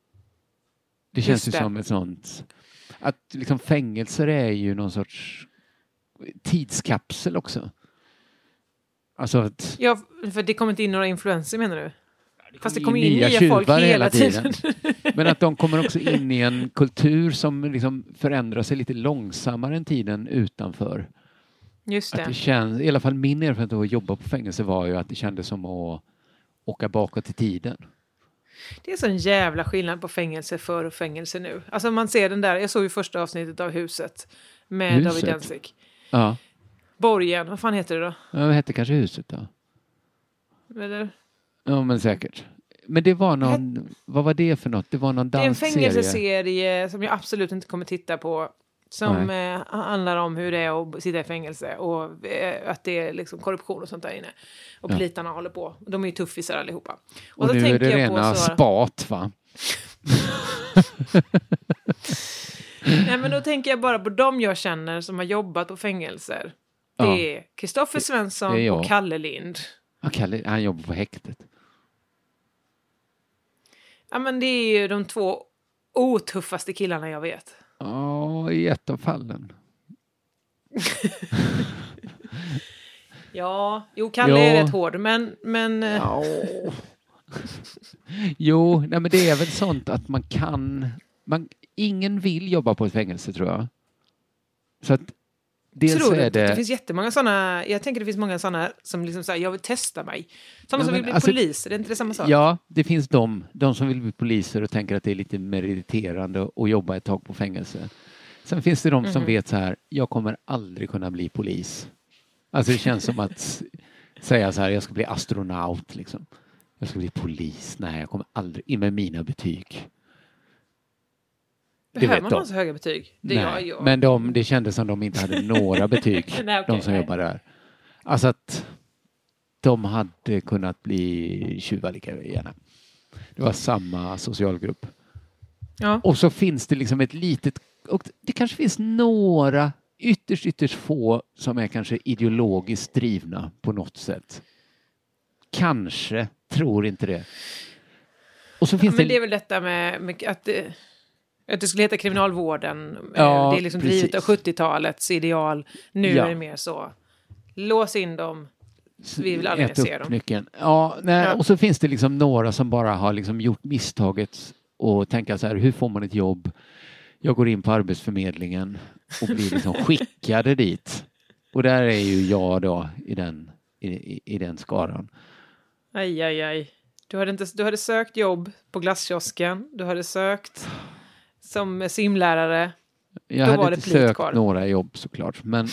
Speaker 5: Det känns
Speaker 4: Just
Speaker 5: ju
Speaker 4: det.
Speaker 5: som ett sånt, att liksom fängelser är ju någon sorts tidskapsel också. Alltså att...
Speaker 4: Ja, för det kommer inte in några influenser menar du?
Speaker 5: Det
Speaker 4: Fast det kommer in
Speaker 5: nya,
Speaker 4: nya folk hela, hela tiden.
Speaker 5: tiden. Men att de kommer också in i en kultur som liksom förändrar sig lite långsammare än tiden utanför.
Speaker 4: Just det.
Speaker 5: Att det känns, i alla fall min erfarenhet av att jobba på fängelse var ju att det kändes som att åka bakåt i tiden.
Speaker 4: Det är så en jävla skillnad på fängelse för och fängelse nu. Alltså man ser den där, jag såg ju första avsnittet av Huset med
Speaker 5: Huset.
Speaker 4: David Densik.
Speaker 5: Ja.
Speaker 4: Borgen, vad fan heter det då?
Speaker 5: Ja, vad hette kanske Huset då?
Speaker 4: Eller?
Speaker 5: Ja, men säkert. Men det var någon, Het... vad var det för något? Det var någon dansserie.
Speaker 4: Det är en fängelseserie som jag absolut inte kommer titta på. Som eh, handlar om hur det är att sitta i fängelse. Och eh, att det är liksom korruption och sånt där inne. Och ja. Plitarna håller på. De är ju tuffisar allihopa. Och,
Speaker 5: och
Speaker 4: så
Speaker 5: nu
Speaker 4: tänker
Speaker 5: är det
Speaker 4: jag
Speaker 5: rena
Speaker 4: på så...
Speaker 5: spat va?
Speaker 4: Nej men då tänker jag bara på de jag känner som har jobbat på fängelser. Det ja. är Kristoffer Svensson och Kalle Lind.
Speaker 5: Ja, Kalle, han jobbar på häktet.
Speaker 4: Ja men det är ju de två otuffaste killarna jag vet.
Speaker 5: Ja, i ett av fallen.
Speaker 4: ja, jo Kalle ja. är rätt hård, men... men
Speaker 5: ja. Jo, nej, men det är väl sånt att man kan... Man, ingen vill jobba på ett fängelse, tror jag. Så att...
Speaker 4: Tror du? Det... det finns jättemånga sådana... Jag tänker det finns många sådana som liksom säger jag vill testa mig. Sådana ja, som vill bli alltså, poliser, det är inte det samma sak?
Speaker 5: Ja, det finns de. De som vill bli poliser och tänker att det är lite meriterande att jobba ett tag på fängelse. Sen finns det de mm-hmm. som vet så här, jag kommer aldrig kunna bli polis. Alltså det känns som att säga så här, jag ska bli astronaut liksom. Jag ska bli polis. Nej, jag kommer aldrig in med mina betyg.
Speaker 4: Behöver man ha så höga betyg? Det
Speaker 5: Nej,
Speaker 4: jag, jag.
Speaker 5: Men de, det kändes som de inte hade några betyg.
Speaker 4: Nej, okay,
Speaker 5: de som
Speaker 4: nej.
Speaker 5: jobbar där. Alltså att de hade kunnat bli tjuvar lika gärna. Det var samma socialgrupp.
Speaker 4: Ja.
Speaker 5: Och så finns det liksom ett litet, och det kanske finns några ytterst, ytterst få som är kanske ideologiskt drivna på något sätt. Kanske, tror inte det. Och så finns
Speaker 4: ja, men
Speaker 5: det...
Speaker 4: det är väl detta med, med att, det, att det skulle heta kriminalvården.
Speaker 5: Ja,
Speaker 4: det är liksom
Speaker 5: precis.
Speaker 4: drivet av sjuttiotalets ideal. Nu
Speaker 5: Ja.
Speaker 4: är det mer så. Lås in dem. Vi vill aldrig
Speaker 5: Ät
Speaker 4: se
Speaker 5: upp
Speaker 4: dem.
Speaker 5: nyckeln. Ja, nej,
Speaker 4: Ja.
Speaker 5: och så finns det liksom några som bara har liksom gjort misstaget och tänka så här, hur får man ett jobb? Jag går in på Arbetsförmedlingen och blir liksom skickade dit. Och där är ju jag då i den, i, i, i den skaran.
Speaker 4: Aj, aj, aj. Du hade, inte, du hade sökt jobb på glasskiosken. Du hade sökt som simlärare.
Speaker 5: Jag
Speaker 4: Då
Speaker 5: hade
Speaker 4: var det
Speaker 5: inte
Speaker 4: plikt
Speaker 5: sökt
Speaker 4: kvar.
Speaker 5: några jobb såklart, men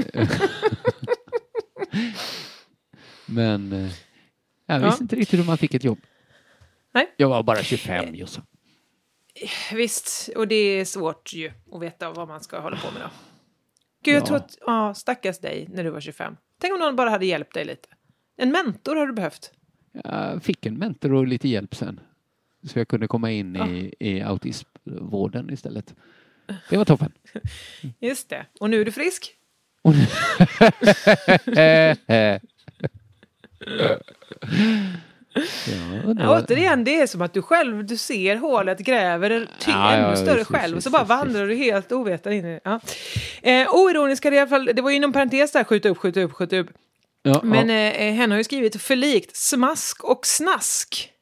Speaker 5: men eh, jag
Speaker 4: Ja.
Speaker 5: visste inte riktigt hur man fick ett jobb.
Speaker 4: Nej.
Speaker 5: Jag var bara tjugofem, Jossan.
Speaker 4: Visst, och det är svårt ju att veta vad man ska hålla på med då. Gud, jag
Speaker 5: Ja.
Speaker 4: tror att, ja, stackars dig när du var tjugofem. Tänk om någon bara hade hjälpt dig lite. En mentor har du behövt.
Speaker 5: Jag fick en mentor och lite hjälp sen. Så jag kunde komma in i, i autismvården istället. Det var toppen.
Speaker 4: Just det. Och nu är du frisk?
Speaker 5: Ja, undrar
Speaker 4: Ja,
Speaker 5: vad-
Speaker 4: återigen, det är som att du själv, du ser hålet, gräver ty-
Speaker 5: Ja, ja,
Speaker 4: ännu större
Speaker 5: visst,
Speaker 4: själv.
Speaker 5: visst,
Speaker 4: Och så bara
Speaker 5: visst,
Speaker 4: vandrar du helt ovetande in i det. Ja. Eh, oironiska i alla fall, det var ju inom parentes där, skjuta upp, skjuta upp, skjuta upp.
Speaker 5: ja,
Speaker 4: Men
Speaker 5: ja.
Speaker 4: eh, hen har ju skrivit förlikt smask och snask.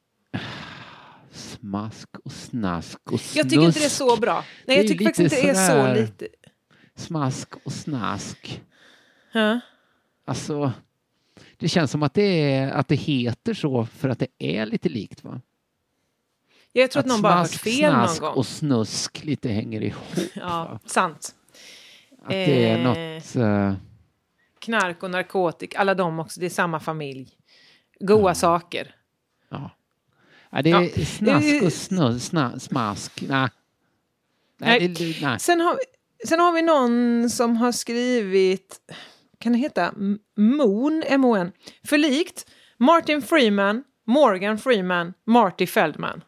Speaker 5: Smask och snask och snusk.
Speaker 4: Jag tycker inte det är så bra. Nej, jag
Speaker 5: Det är
Speaker 4: tycker faktiskt
Speaker 5: lite
Speaker 4: inte det är
Speaker 5: sådär-
Speaker 4: så lite.
Speaker 5: Smask och snask.
Speaker 4: Ja.
Speaker 5: Alltså, det känns som att det, är, att det heter så för att det är lite likt, va?
Speaker 4: Jag tror att, någon bara har hört
Speaker 5: smask,
Speaker 4: fel någon
Speaker 5: snask
Speaker 4: gång.
Speaker 5: och snusk lite hänger ihop.
Speaker 4: Ja,
Speaker 5: Va?
Speaker 4: sant.
Speaker 5: Att det är
Speaker 4: Eh.
Speaker 5: något... eh,
Speaker 4: Knark och narkotik, alla de också, det är samma familj. Goa saker.
Speaker 5: ja. Ja, det är
Speaker 4: Ja.
Speaker 5: snask och snus, sna, smask. Nej.
Speaker 4: Nej.
Speaker 5: Nej, det, nej.
Speaker 4: Sen har, sen har vi någon som har skrivit, kan det heta M- Moon, M O N, förlikt Martin Freeman, Morgan Freeman, Marty Feldman.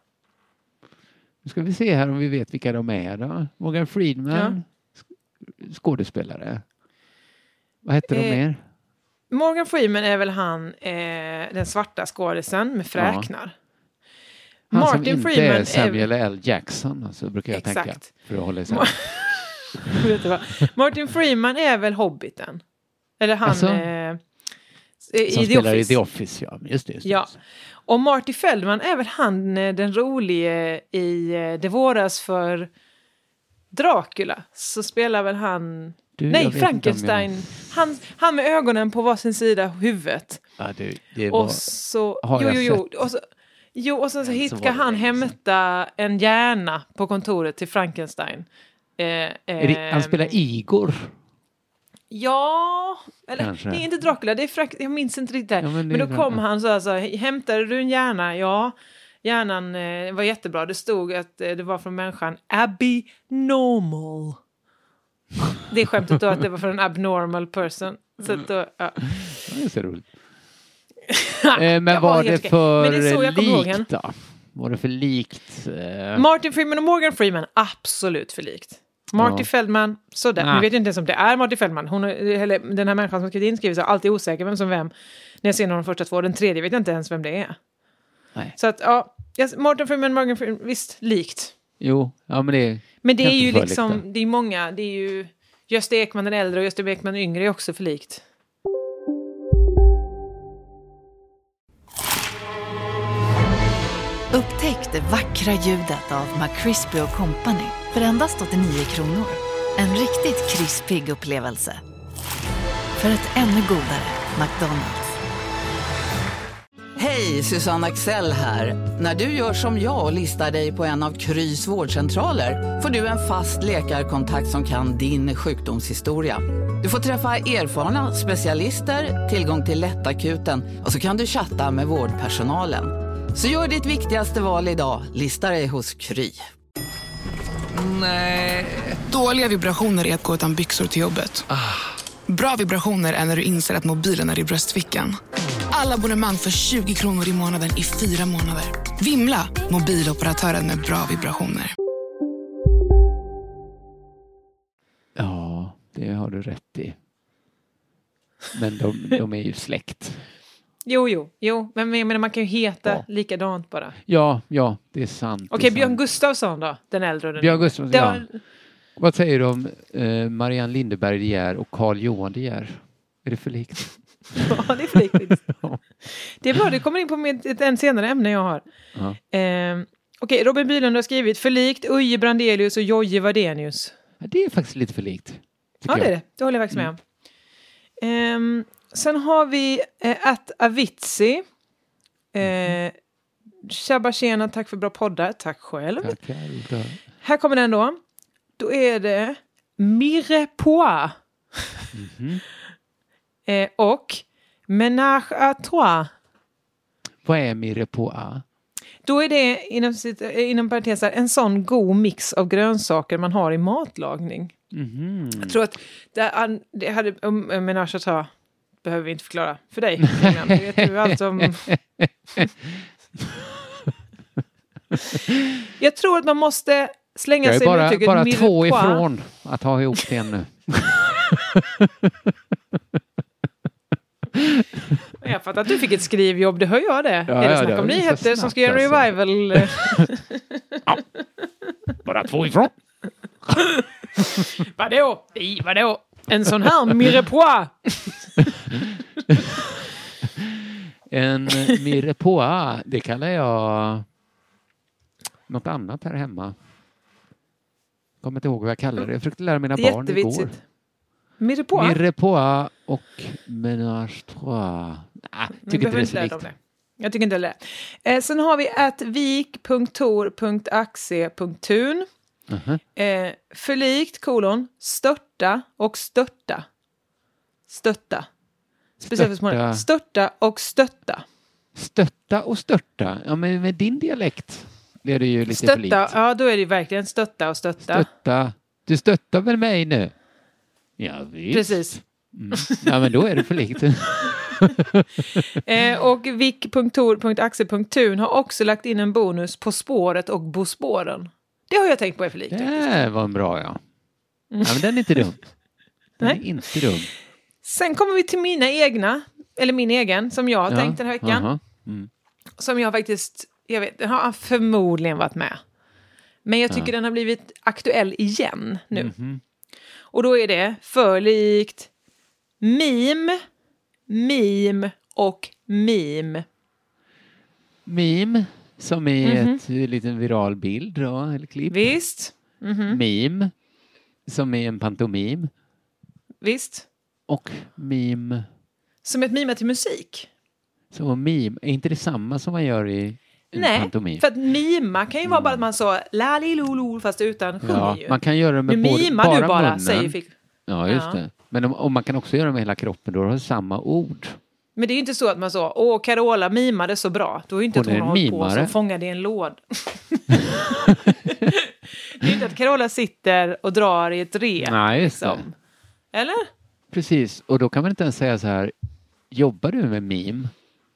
Speaker 5: Nu ska vi se här om vi vet vilka de är då. Morgan Freeman, sk- skådespelare. Vad hette de
Speaker 4: Eh,
Speaker 5: mer?
Speaker 4: Morgan Freeman är väl han, eh, den svarta skådisen med fräknar.
Speaker 5: Han som
Speaker 4: Martin
Speaker 5: inte
Speaker 4: Freeman
Speaker 5: är Samuel L. Jackson, alltså, brukar jag
Speaker 4: Exakt.
Speaker 5: tänka. För att hålla isär.
Speaker 4: Vet du vad? Martin Freeman är väl Hobbiten. Eller han
Speaker 5: Alltså,
Speaker 4: eh,
Speaker 5: Som
Speaker 4: i The
Speaker 5: spelar
Speaker 4: Office.
Speaker 5: i The Office, ja. Just det. Just det.
Speaker 4: Ja. Och Marty Feldman är väl han, eh, den rolige i eh, Det våras för Dracula. Så spelar väl han...
Speaker 5: Du, jag
Speaker 4: Nej,
Speaker 5: vet
Speaker 4: Frankenstein.
Speaker 5: inte om
Speaker 4: Han, han med ögonen på varsin sida av huvudet.
Speaker 5: Jag... Ja, det, det var...
Speaker 4: Och så...
Speaker 5: har
Speaker 4: Jo,
Speaker 5: jag
Speaker 4: jo, jo.
Speaker 5: sett.
Speaker 4: Och så, jo, och sen så
Speaker 5: Men så
Speaker 4: hittar
Speaker 5: var det
Speaker 4: han
Speaker 5: länge sedan.
Speaker 4: hämta en hjärna på kontoret till Frankenstein. Eh,
Speaker 5: Är det, han spelar
Speaker 4: ehm,
Speaker 5: Igor.
Speaker 4: Ja, eller
Speaker 5: Kanske.
Speaker 4: det är inte Dracula, det är Frank, jag minns inte riktigt det.
Speaker 5: Ja, men
Speaker 4: men,
Speaker 5: det
Speaker 4: då
Speaker 5: är
Speaker 4: kom
Speaker 5: bra.
Speaker 4: han så här, så här, hämtade du en hjärna? Ja, hjärnan eh, var jättebra. Det stod att eh, det var från människan abnormal. Det är skämtet då att det var för en abnormal person. Så att då, ja.
Speaker 5: Ja, det är så roligt. eh, men
Speaker 4: Jag
Speaker 5: var
Speaker 4: helt
Speaker 5: det
Speaker 4: okej.
Speaker 5: för
Speaker 4: Men det är så jag kommer ihåg
Speaker 5: likt
Speaker 4: henne.
Speaker 5: då? Var det för likt? Eh...
Speaker 4: Martin Freeman och Morgan Freeman, absolut för likt. Marty
Speaker 5: Ja.
Speaker 4: Feldman, sådär.
Speaker 5: Nej.
Speaker 4: Nu vet jag inte ens om det är Marty Feldman. Hon, eller, den här människan som skrivit in skriver så alltid osäker vem som vem. När jag ser någon av de första två, den tredje vet jag inte ens vem det är.
Speaker 5: Nej.
Speaker 4: Så att, ja, yes, Martin Freeman, Morgan Freeman, visst, likt.
Speaker 5: Jo, ja men det
Speaker 4: Men det är
Speaker 5: Kanske
Speaker 4: ju
Speaker 5: för
Speaker 4: liksom,
Speaker 5: lite.
Speaker 4: det är många, det är ju Gösta Ekman den äldre och Gösta Ekman den yngre är också för likt.
Speaker 1: Upptäck det vackra ljudet av McCrispy och Company för endast åttionio kronor. En riktigt krispig upplevelse. För ett ännu godare McDonald's.
Speaker 2: Hej, Susanne Axel här. När du gör som jag och listar dig på en av Krys vårdcentraler får du en fast läkarkontakt som kan din sjukdomshistoria. Du får träffa erfarna specialister, tillgång till lättakuten och så kan du chatta med vårdpersonalen. Så gör ditt viktigaste val idag, lista dig hos Kry.
Speaker 6: Nej. Dåliga vibrationer är att gå utan byxor till jobbet. Bra vibrationer är när du inser att mobilen är i bröstfickan. alla abonnemang för tjugo kronor i månaden i fyra månader. Vimla, mobiloperatören med bra vibrationer.
Speaker 5: Ja, det har du rätt i. Men de, de är ju släkt.
Speaker 4: Jo, jo, jo. Men jag menar, man kan ju heta
Speaker 5: Ja.
Speaker 4: likadant bara.
Speaker 5: Ja, ja, det är sant.
Speaker 4: Okej,
Speaker 5: det är
Speaker 4: Björn
Speaker 5: sant.
Speaker 4: Gustafsson då? Den äldre och den
Speaker 5: Björn
Speaker 4: yngre.
Speaker 5: Gustafsson,
Speaker 4: Det
Speaker 5: ja.
Speaker 4: var-
Speaker 5: Vad säger du om eh, Marianne Lindeberg De Geer och Carl Johan De Geer? Är det för likt?
Speaker 4: Ja, det är flikt. Det är bra, det kommer in på mitt, ett en senare ämne jag har.
Speaker 5: Ja.
Speaker 4: Eh, Okej, Robin Bylund har skrivit förlikt Uje Brandelius och Jojje Wadenius.
Speaker 5: Ja, det är faktiskt lite för likt.
Speaker 4: Ja, det är det. Det håller jag faktiskt med om. Ehm, sen har vi eh, att Avicii. Eh, Tjabba tjena, tack för bra poddar. Tack själv.
Speaker 5: Tackar.
Speaker 4: Här kommer den då. Då är det Mirepoix.
Speaker 5: Mhm.
Speaker 4: Eh, och Ménage à trois.
Speaker 5: Vad är Mirepoix?
Speaker 4: Då är det inom, sitt, eh, inom parentes här, en sån god mix av grönsaker man har i matlagning.
Speaker 5: Mhm.
Speaker 4: Jag tror att det, det hade um, Ménage à trois behöver vi inte förklara för dig. Innan. Det vet du allt om. Jag tror att man måste slänga
Speaker 5: Jag är
Speaker 4: sig med
Speaker 5: bara,
Speaker 4: uttrycket
Speaker 5: bara
Speaker 4: Mirepoix.
Speaker 5: två ifrån att ha ihop det nu.
Speaker 4: Jag fattar att du fick ett skrivjobb, det hör jag det.
Speaker 5: Ja,
Speaker 4: är det
Speaker 5: ja,
Speaker 4: snack
Speaker 5: det
Speaker 4: om
Speaker 5: var så
Speaker 4: nyheter som
Speaker 5: snabbt,
Speaker 4: ska göra
Speaker 5: alltså.
Speaker 4: revival?
Speaker 5: Bara två ifrån.
Speaker 4: Vadå? I, vadå? En sån här Mirepoix.
Speaker 5: En Mirepoix, det kallar jag något annat här hemma. Kommer inte ihåg vad jag kallar det. Jag försökte lära mina
Speaker 4: Det är
Speaker 5: barn igår.
Speaker 4: jättevitsigt. Mirepoix?
Speaker 5: Mirepoix och Ménage trois. Ah,
Speaker 4: Vi
Speaker 5: tycker inte
Speaker 4: behöver
Speaker 5: det är
Speaker 4: inte
Speaker 5: så
Speaker 4: lära
Speaker 5: likt.
Speaker 4: dem det. Jag tycker inte det. Eh, sen har vi att vik punkt tor punkt axe punkt tun.
Speaker 5: Mhm.
Speaker 4: Eh, förlikt, kolon, störta och störta. Stötta. Speciellt för
Speaker 5: Störta.
Speaker 4: smålänningar. Störta och stötta.
Speaker 5: Stötta och störta. Ja, men med din dialekt blir det ju lite för likt.
Speaker 4: Stötta, ja då är det verkligen stötta och stötta.
Speaker 5: Stötta. Du stöttar väl mig nu? Ja, visst.
Speaker 4: Precis.
Speaker 5: Mm. Ja, men då är det för likt.
Speaker 4: Eh, och vik punkt tor punkt axe punkt tun har också lagt in en bonus på spåret och bospåren. Det har jag tänkt på är för likt.
Speaker 5: Det var en bra, ja. Ja, men den är inte dum. Den
Speaker 4: Nej.
Speaker 5: är inte dum.
Speaker 4: Sen kommer vi till mina egna, eller min egen, som jag har
Speaker 5: Ja.
Speaker 4: tänkt den här veckan.
Speaker 5: Aha. Mm.
Speaker 4: Som jag faktiskt, jag vet, den har förmodligen varit med. Men jag tycker
Speaker 5: Ja.
Speaker 4: den har blivit aktuell igen nu.
Speaker 5: Mhm.
Speaker 4: Och då är det för likt meme, meme och meme.
Speaker 5: Meme, som är
Speaker 4: Mhm.
Speaker 5: ett liten viral bild då, eller klipp.
Speaker 4: Visst, mhm,
Speaker 5: Meme, som är en pantomim.
Speaker 4: visst.
Speaker 5: Och meme,
Speaker 4: Som ett mima till musik.
Speaker 5: som meme, är inte det samma som man gör i en
Speaker 4: Nej,
Speaker 5: pantomim?
Speaker 4: för att mima kan ju vara bara att man så lalilolo fast utan sjunger
Speaker 5: Ja,
Speaker 4: ju.
Speaker 5: man kan göra det med
Speaker 4: Nu
Speaker 5: både,
Speaker 4: mimar
Speaker 5: bara
Speaker 4: du bara,
Speaker 5: munnen.
Speaker 4: säger Fick.
Speaker 5: Ja, just
Speaker 4: Ja.
Speaker 5: det. Men om, om man kan också göra det med hela kroppen, då har det samma ord.
Speaker 4: Men det är ju inte så att man så, åh, Carola mimade så bra. Då är ju inte
Speaker 5: Hon
Speaker 4: att hon
Speaker 5: är
Speaker 4: har
Speaker 5: en
Speaker 4: hållit på
Speaker 5: mimare.
Speaker 4: och fångade i en låd. Det är ju inte att Carola sitter och drar i ett rep.
Speaker 5: Nej, just det.
Speaker 4: liksom. Eller?
Speaker 5: Precis, och då kan man inte ens säga så här, jobbar du med meme?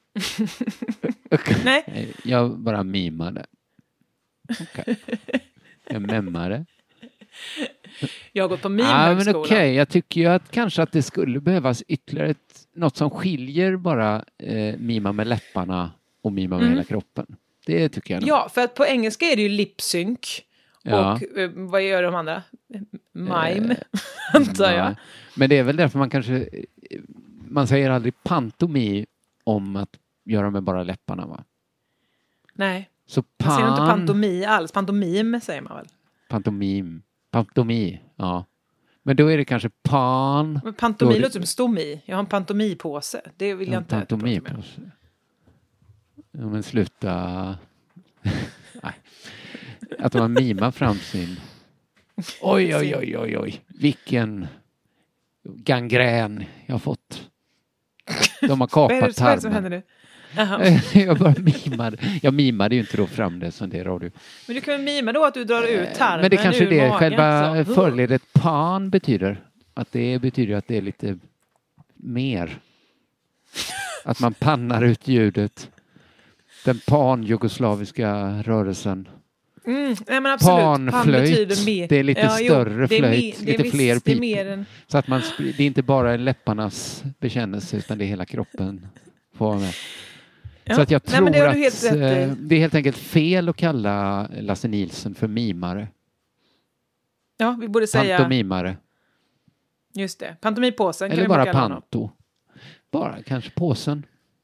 Speaker 4: Nej.
Speaker 5: Nej, jag bara mimade. Okej. Jag memmade.
Speaker 4: Jag har gått på
Speaker 5: Ja, men
Speaker 4: mimhögskolan.
Speaker 5: okej, jag tycker ju att kanske att det skulle behövas ytterligare ett, något som skiljer bara eh, mima med läpparna och mima med
Speaker 4: Mm.
Speaker 5: hela kroppen. Det tycker jag nog.
Speaker 4: Ja, för att på engelska är det ju lip-sync.
Speaker 5: Ja.
Speaker 4: Och eh, vad gör de andra? Mime,
Speaker 5: Eh,
Speaker 4: antar jag.
Speaker 5: Nej. Men det är väl därför man kanske, man säger aldrig pantomi om att göra med bara läpparna, va?
Speaker 4: Nej,
Speaker 5: Så
Speaker 4: man säger inte
Speaker 5: pan,
Speaker 4: pantomi alls. Pantomim säger man väl.
Speaker 5: pantomim, pantomi, ja. Men då är det kanske pan,
Speaker 4: Men pantomi
Speaker 5: Då är det-
Speaker 4: låter som stomi. Jag har en pantomipåse. Det vill jag inte
Speaker 5: pantomi
Speaker 4: prata
Speaker 5: på
Speaker 4: med.
Speaker 5: sig. Ja, men sluta. Nej. Att man mimar fram sin. Oj, oj, oj, oj, oj. Vilken gangrän jag har fått. De har
Speaker 4: Vad är det
Speaker 5: kapat
Speaker 4: vad är det som händer
Speaker 5: tarmen.
Speaker 4: nu? Aha.
Speaker 5: Jag bara mimade. Jag mimade ju inte då fram det som det är radio.
Speaker 4: Men du kan väl mima då att du drar ut tarmen
Speaker 5: Men det kanske
Speaker 4: ur
Speaker 5: det
Speaker 4: magen,
Speaker 5: själva
Speaker 4: så.
Speaker 5: förledet pan betyder. Att det betyder att det är lite mer. Att man pannar ut ljudet. Den pan-jugoslaviska rörelsen.
Speaker 4: Mm, nej men absolut.
Speaker 5: Panflöjt.
Speaker 4: Pan mer.
Speaker 5: Det är lite
Speaker 4: ja,
Speaker 5: större
Speaker 4: jo, det är
Speaker 5: flöjt.
Speaker 4: mer,
Speaker 5: lite
Speaker 4: det är
Speaker 5: fler
Speaker 4: visst, det är
Speaker 5: pip.
Speaker 4: mer än...
Speaker 5: Så att man, det är inte bara en läpparnas bekännelse utan det är hela kroppen. Får med.
Speaker 4: Ja.
Speaker 5: Så att jag
Speaker 4: Nej,
Speaker 5: tror
Speaker 4: men det har
Speaker 5: att
Speaker 4: du helt rätt i.
Speaker 5: eh, det är helt enkelt fel att kalla Lasse Nilsson för mimare.
Speaker 4: Ja, vi borde säga...
Speaker 5: Pantomimare.
Speaker 4: Just det. Pantomipåsen kan
Speaker 5: Eller
Speaker 4: vi
Speaker 5: bara
Speaker 4: kalla honom.
Speaker 5: panto. Bara kanske påsen.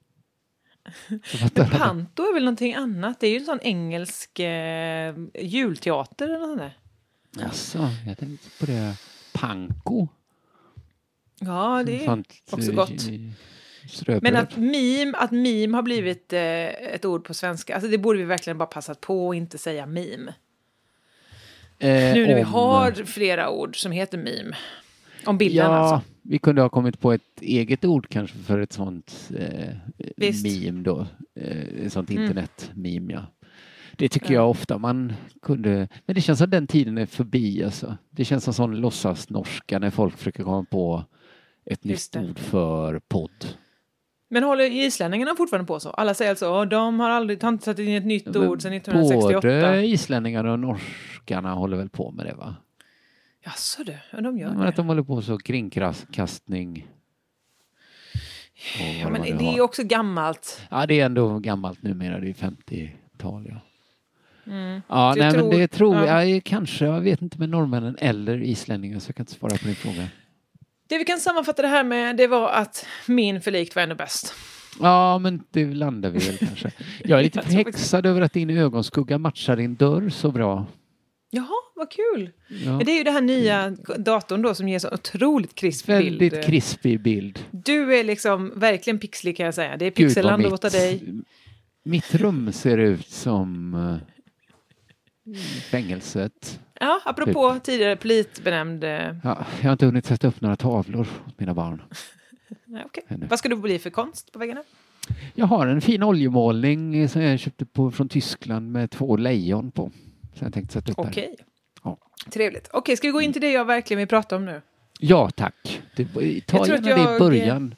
Speaker 4: Men panto är väl någonting annat? Det är ju en sån engelsk eh, julteater eller något sånt där.
Speaker 5: Alltså, jag tänkte på det. Panko.
Speaker 4: Ja, det är
Speaker 5: Sånt,
Speaker 4: också
Speaker 5: eh,
Speaker 4: gott.
Speaker 5: ströbröd.
Speaker 4: Men att meme, att meme har blivit eh, ett ord på svenska, alltså det borde vi verkligen bara passat på och inte säga meme.
Speaker 5: Eh,
Speaker 4: Nu när vi
Speaker 5: om-
Speaker 4: har flera ord som heter meme. Om bilden
Speaker 5: Ja,
Speaker 4: alltså.
Speaker 5: vi kunde ha kommit på ett eget ord kanske för ett sånt eh,
Speaker 4: Visst.
Speaker 5: meme då. Eh, ett sånt
Speaker 4: Mm.
Speaker 5: internet-meme, ja. Det tycker
Speaker 4: Ja.
Speaker 5: jag ofta man kunde... Men det känns som den tiden är förbi alltså. Det känns som sån låtsas-norska när folk försöker komma på ett
Speaker 4: Just
Speaker 5: nytt
Speaker 4: det.
Speaker 5: ord för podd.
Speaker 4: Men håller islänningarna fortfarande på så? Alla säger alltså, "Åh, de har aldrig har inte satt in ett nytt
Speaker 5: Men
Speaker 4: ord sedan nittonhundrasextioåtta.
Speaker 5: Både islänningarna och norskarna håller väl på med det, va?
Speaker 4: Jaså du, ja, de gör
Speaker 5: Men
Speaker 4: det.
Speaker 5: att de håller på så kringkastning. och
Speaker 4: Ja,
Speaker 5: vad
Speaker 4: men
Speaker 5: de nu
Speaker 4: det
Speaker 5: har.
Speaker 4: är också gammalt.
Speaker 5: Ja, det är ändå gammalt numera. Det är femtiotal, ja.
Speaker 4: Mm.
Speaker 5: Ja,
Speaker 4: Så
Speaker 5: nej,
Speaker 4: jag
Speaker 5: men
Speaker 4: tror-
Speaker 5: det tror
Speaker 4: ja.
Speaker 5: jag kanske. Jag vet inte med norrmännen eller islänningar så jag kan inte svara på din fråga.
Speaker 4: Det vi kan sammanfatta det här med, det var att min förlikt var ännu bäst.
Speaker 5: Ja, men det landar vi väl kanske. Jag är lite
Speaker 4: Jag tror vi-
Speaker 5: förhäxad över att din ögonskugga matchar din dörr så bra.
Speaker 4: Jaha, vad kul.
Speaker 5: Ja.
Speaker 4: Men det är ju det här nya datorn då som ger så otroligt krisp bild.
Speaker 5: Väldigt krispig bild.
Speaker 4: Du är liksom verkligen pixlig kan jag säga. Det är
Speaker 5: Gud, vad
Speaker 4: pixelland
Speaker 5: mitt-
Speaker 4: åt dig.
Speaker 5: Mitt rum ser ut som uh, fängelset.
Speaker 4: Ja, apropå tidigare politbenämnd... eh,
Speaker 5: Ja, jag har inte hunnit sätta upp några tavlor åt mina barn.
Speaker 4: Nej, okej.
Speaker 5: Ännu.
Speaker 4: Vad ska du bli för konst på väggarna?
Speaker 5: Jag har en fin oljemålning som jag köpte på, från Tyskland med två lejon på. Så jag tänkte sätta upp där.
Speaker 4: Okej.
Speaker 5: Ja.
Speaker 4: Trevligt. Okej, ska vi gå in till det jag verkligen vill prata om nu?
Speaker 5: Ja, tack. Det, ta
Speaker 4: Jag tror
Speaker 5: gärna
Speaker 4: att
Speaker 5: det
Speaker 4: jag-
Speaker 5: i början.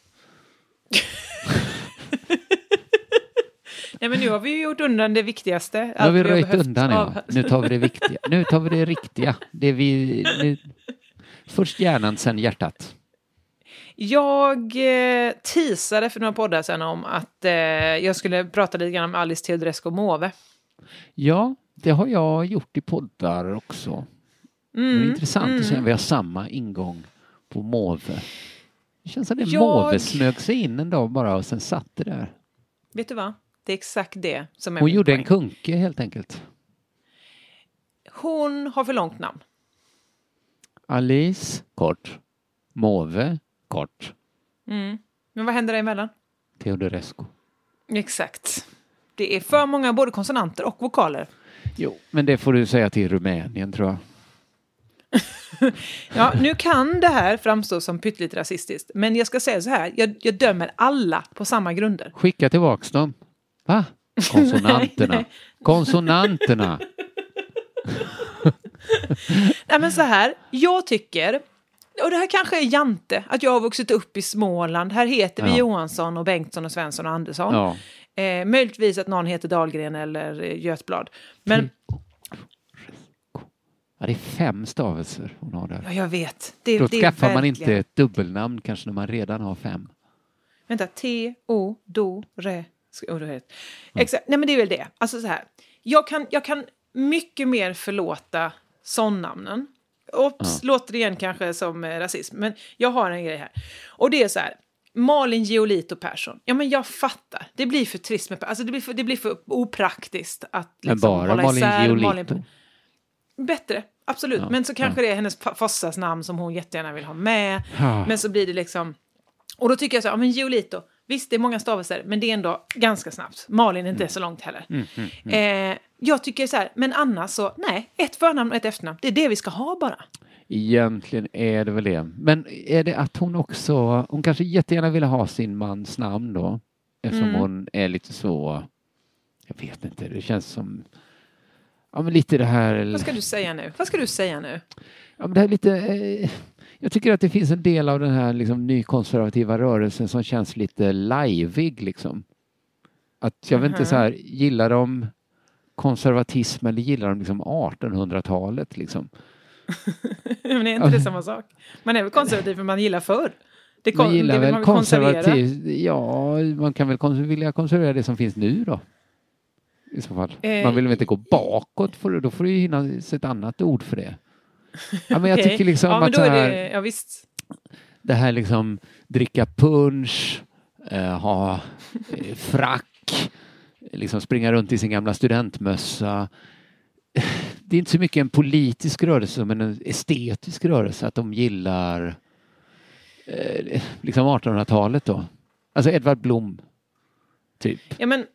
Speaker 4: Nej, men nu har vi ju gjort undan det viktigaste.
Speaker 5: Nu har vi
Speaker 4: Allt
Speaker 5: röjt
Speaker 4: behövt
Speaker 5: undan, ja.
Speaker 4: av-
Speaker 5: Nu tar vi det viktiga. Nu tar vi det riktiga. Det vi, nu, först hjärnan, sen hjärtat.
Speaker 4: Jag eh, teasade för några poddar sedan om att eh, jag skulle prata lite grann om Alice Teodorescu Måwe.
Speaker 5: Ja, det har jag gjort i poddar också.
Speaker 4: Mm,
Speaker 5: Det är intressant
Speaker 4: mm.
Speaker 5: att se att vi har samma ingång på Måwe. Det känns som att
Speaker 4: Jag-
Speaker 5: Måwe smög sig in en dag bara och sen satt det där.
Speaker 4: Vet du vad? Det är exakt det som är
Speaker 5: Hon
Speaker 4: min
Speaker 5: gjorde
Speaker 4: poäng.
Speaker 5: en kunke helt enkelt.
Speaker 4: Hon har för långt namn.
Speaker 5: Alice, kort. Måwe, kort.
Speaker 4: Mm. Men vad händer däremellan?
Speaker 5: Teodorescu.
Speaker 4: Exakt. Det är för många både konsonanter och vokaler.
Speaker 5: Jo, men det får du säga till Rumänien tror jag.
Speaker 4: Ja, nu kan det här framstå som pyttelite rasistiskt. Men jag ska säga så här. Jag, jag dömer alla på samma grunder.
Speaker 5: Skicka tillbaks dem. Va? Konsonanterna.
Speaker 4: Nej,
Speaker 5: Konsonanterna.
Speaker 4: Nej, men så här. Jag tycker, och det här kanske är jante, att jag har vuxit upp i Småland. Här heter vi
Speaker 5: Ja.
Speaker 4: Johansson och Bengtsson och Svensson och Andersson.
Speaker 5: Ja.
Speaker 4: Eh, möjligtvis att någon heter Dahlgren eller eh, Götblad. Men
Speaker 5: Ja, det är fem stavelser hon har där.
Speaker 4: ja, jag vet. Det,
Speaker 5: Då
Speaker 4: det är
Speaker 5: skaffar man
Speaker 4: verkligen-
Speaker 5: inte ett dubbelnamn kanske när man redan har fem.
Speaker 4: Vänta, T, O, Do, Re. Ska- Oh, det är... Exakt, nej men det är väl det. Alltså så här. Jag kan, jag kan mycket mer förlåta sån-namnen. Ops, låter det igen kanske som eh, rasism. Men jag har en grej här. Och det är så här. Malin Giolito Persson. Ja, men jag fattar. Det blir för trist med... Alltså det blir för, det blir för opraktiskt att
Speaker 5: Men
Speaker 4: liksom
Speaker 5: bara
Speaker 4: hålla
Speaker 5: Malin
Speaker 4: isär
Speaker 5: Giolito.
Speaker 4: Bättre, absolut.
Speaker 5: Ja,
Speaker 4: Men så kanske
Speaker 5: ja.
Speaker 4: det är hennes fa- fossas namn som hon jättegärna vill ha med.
Speaker 5: Ja.
Speaker 4: Men så blir det liksom... Och då tycker jag så här, ja men Giolito, visst det är många stavelser, men det är ändå ganska snabbt. Malin är inte så långt heller.
Speaker 5: Mm, mm, mm.
Speaker 4: Eh, jag tycker så här, men annars så, nej, ett förnamn och ett efternamn, det är det vi ska ha bara.
Speaker 5: Egentligen är det väl det. Men är det att hon också, hon kanske jättegärna vill ha sin mans namn då. Eftersom
Speaker 4: Mm.
Speaker 5: hon är lite så, jag vet inte, det känns som, ja men lite det här.
Speaker 4: Vad ska du säga nu? Vad ska du säga nu?
Speaker 5: Ja men det här är lite, eh, Jag tycker att det finns en del av den här liksom, nykonservativa rörelsen som känns lite lajvig. Liksom. Att jag vet inte så här, gillar de konservatism eller gillar de liksom artonhundratalet? Liksom?
Speaker 4: Men är inte det samma sak? Man är väl konservativ för man gillar förr. Det kon-
Speaker 5: man gillar
Speaker 4: det
Speaker 5: väl
Speaker 4: man
Speaker 5: konservativ. Ja, man kan väl kons- vilja konservera det som finns nu då. I så fall.
Speaker 4: Eh,
Speaker 5: man vill väl inte gå bakåt, för då får du ju hinna se ett annat ord för det. Ja, men jag
Speaker 4: okay.
Speaker 5: tycker liksom
Speaker 4: ja, men
Speaker 5: att
Speaker 4: då
Speaker 5: det
Speaker 4: är
Speaker 5: här,
Speaker 4: det, ja, visst.
Speaker 5: det här liksom dricka punch, eh, ha eh, frack, liksom springa runt i sin gamla studentmössa. Det är inte så mycket en politisk rörelse men en estetisk rörelse att de gillar eh, liksom artonhundratalet då. Alltså Edvard Blom typ.
Speaker 4: Ja men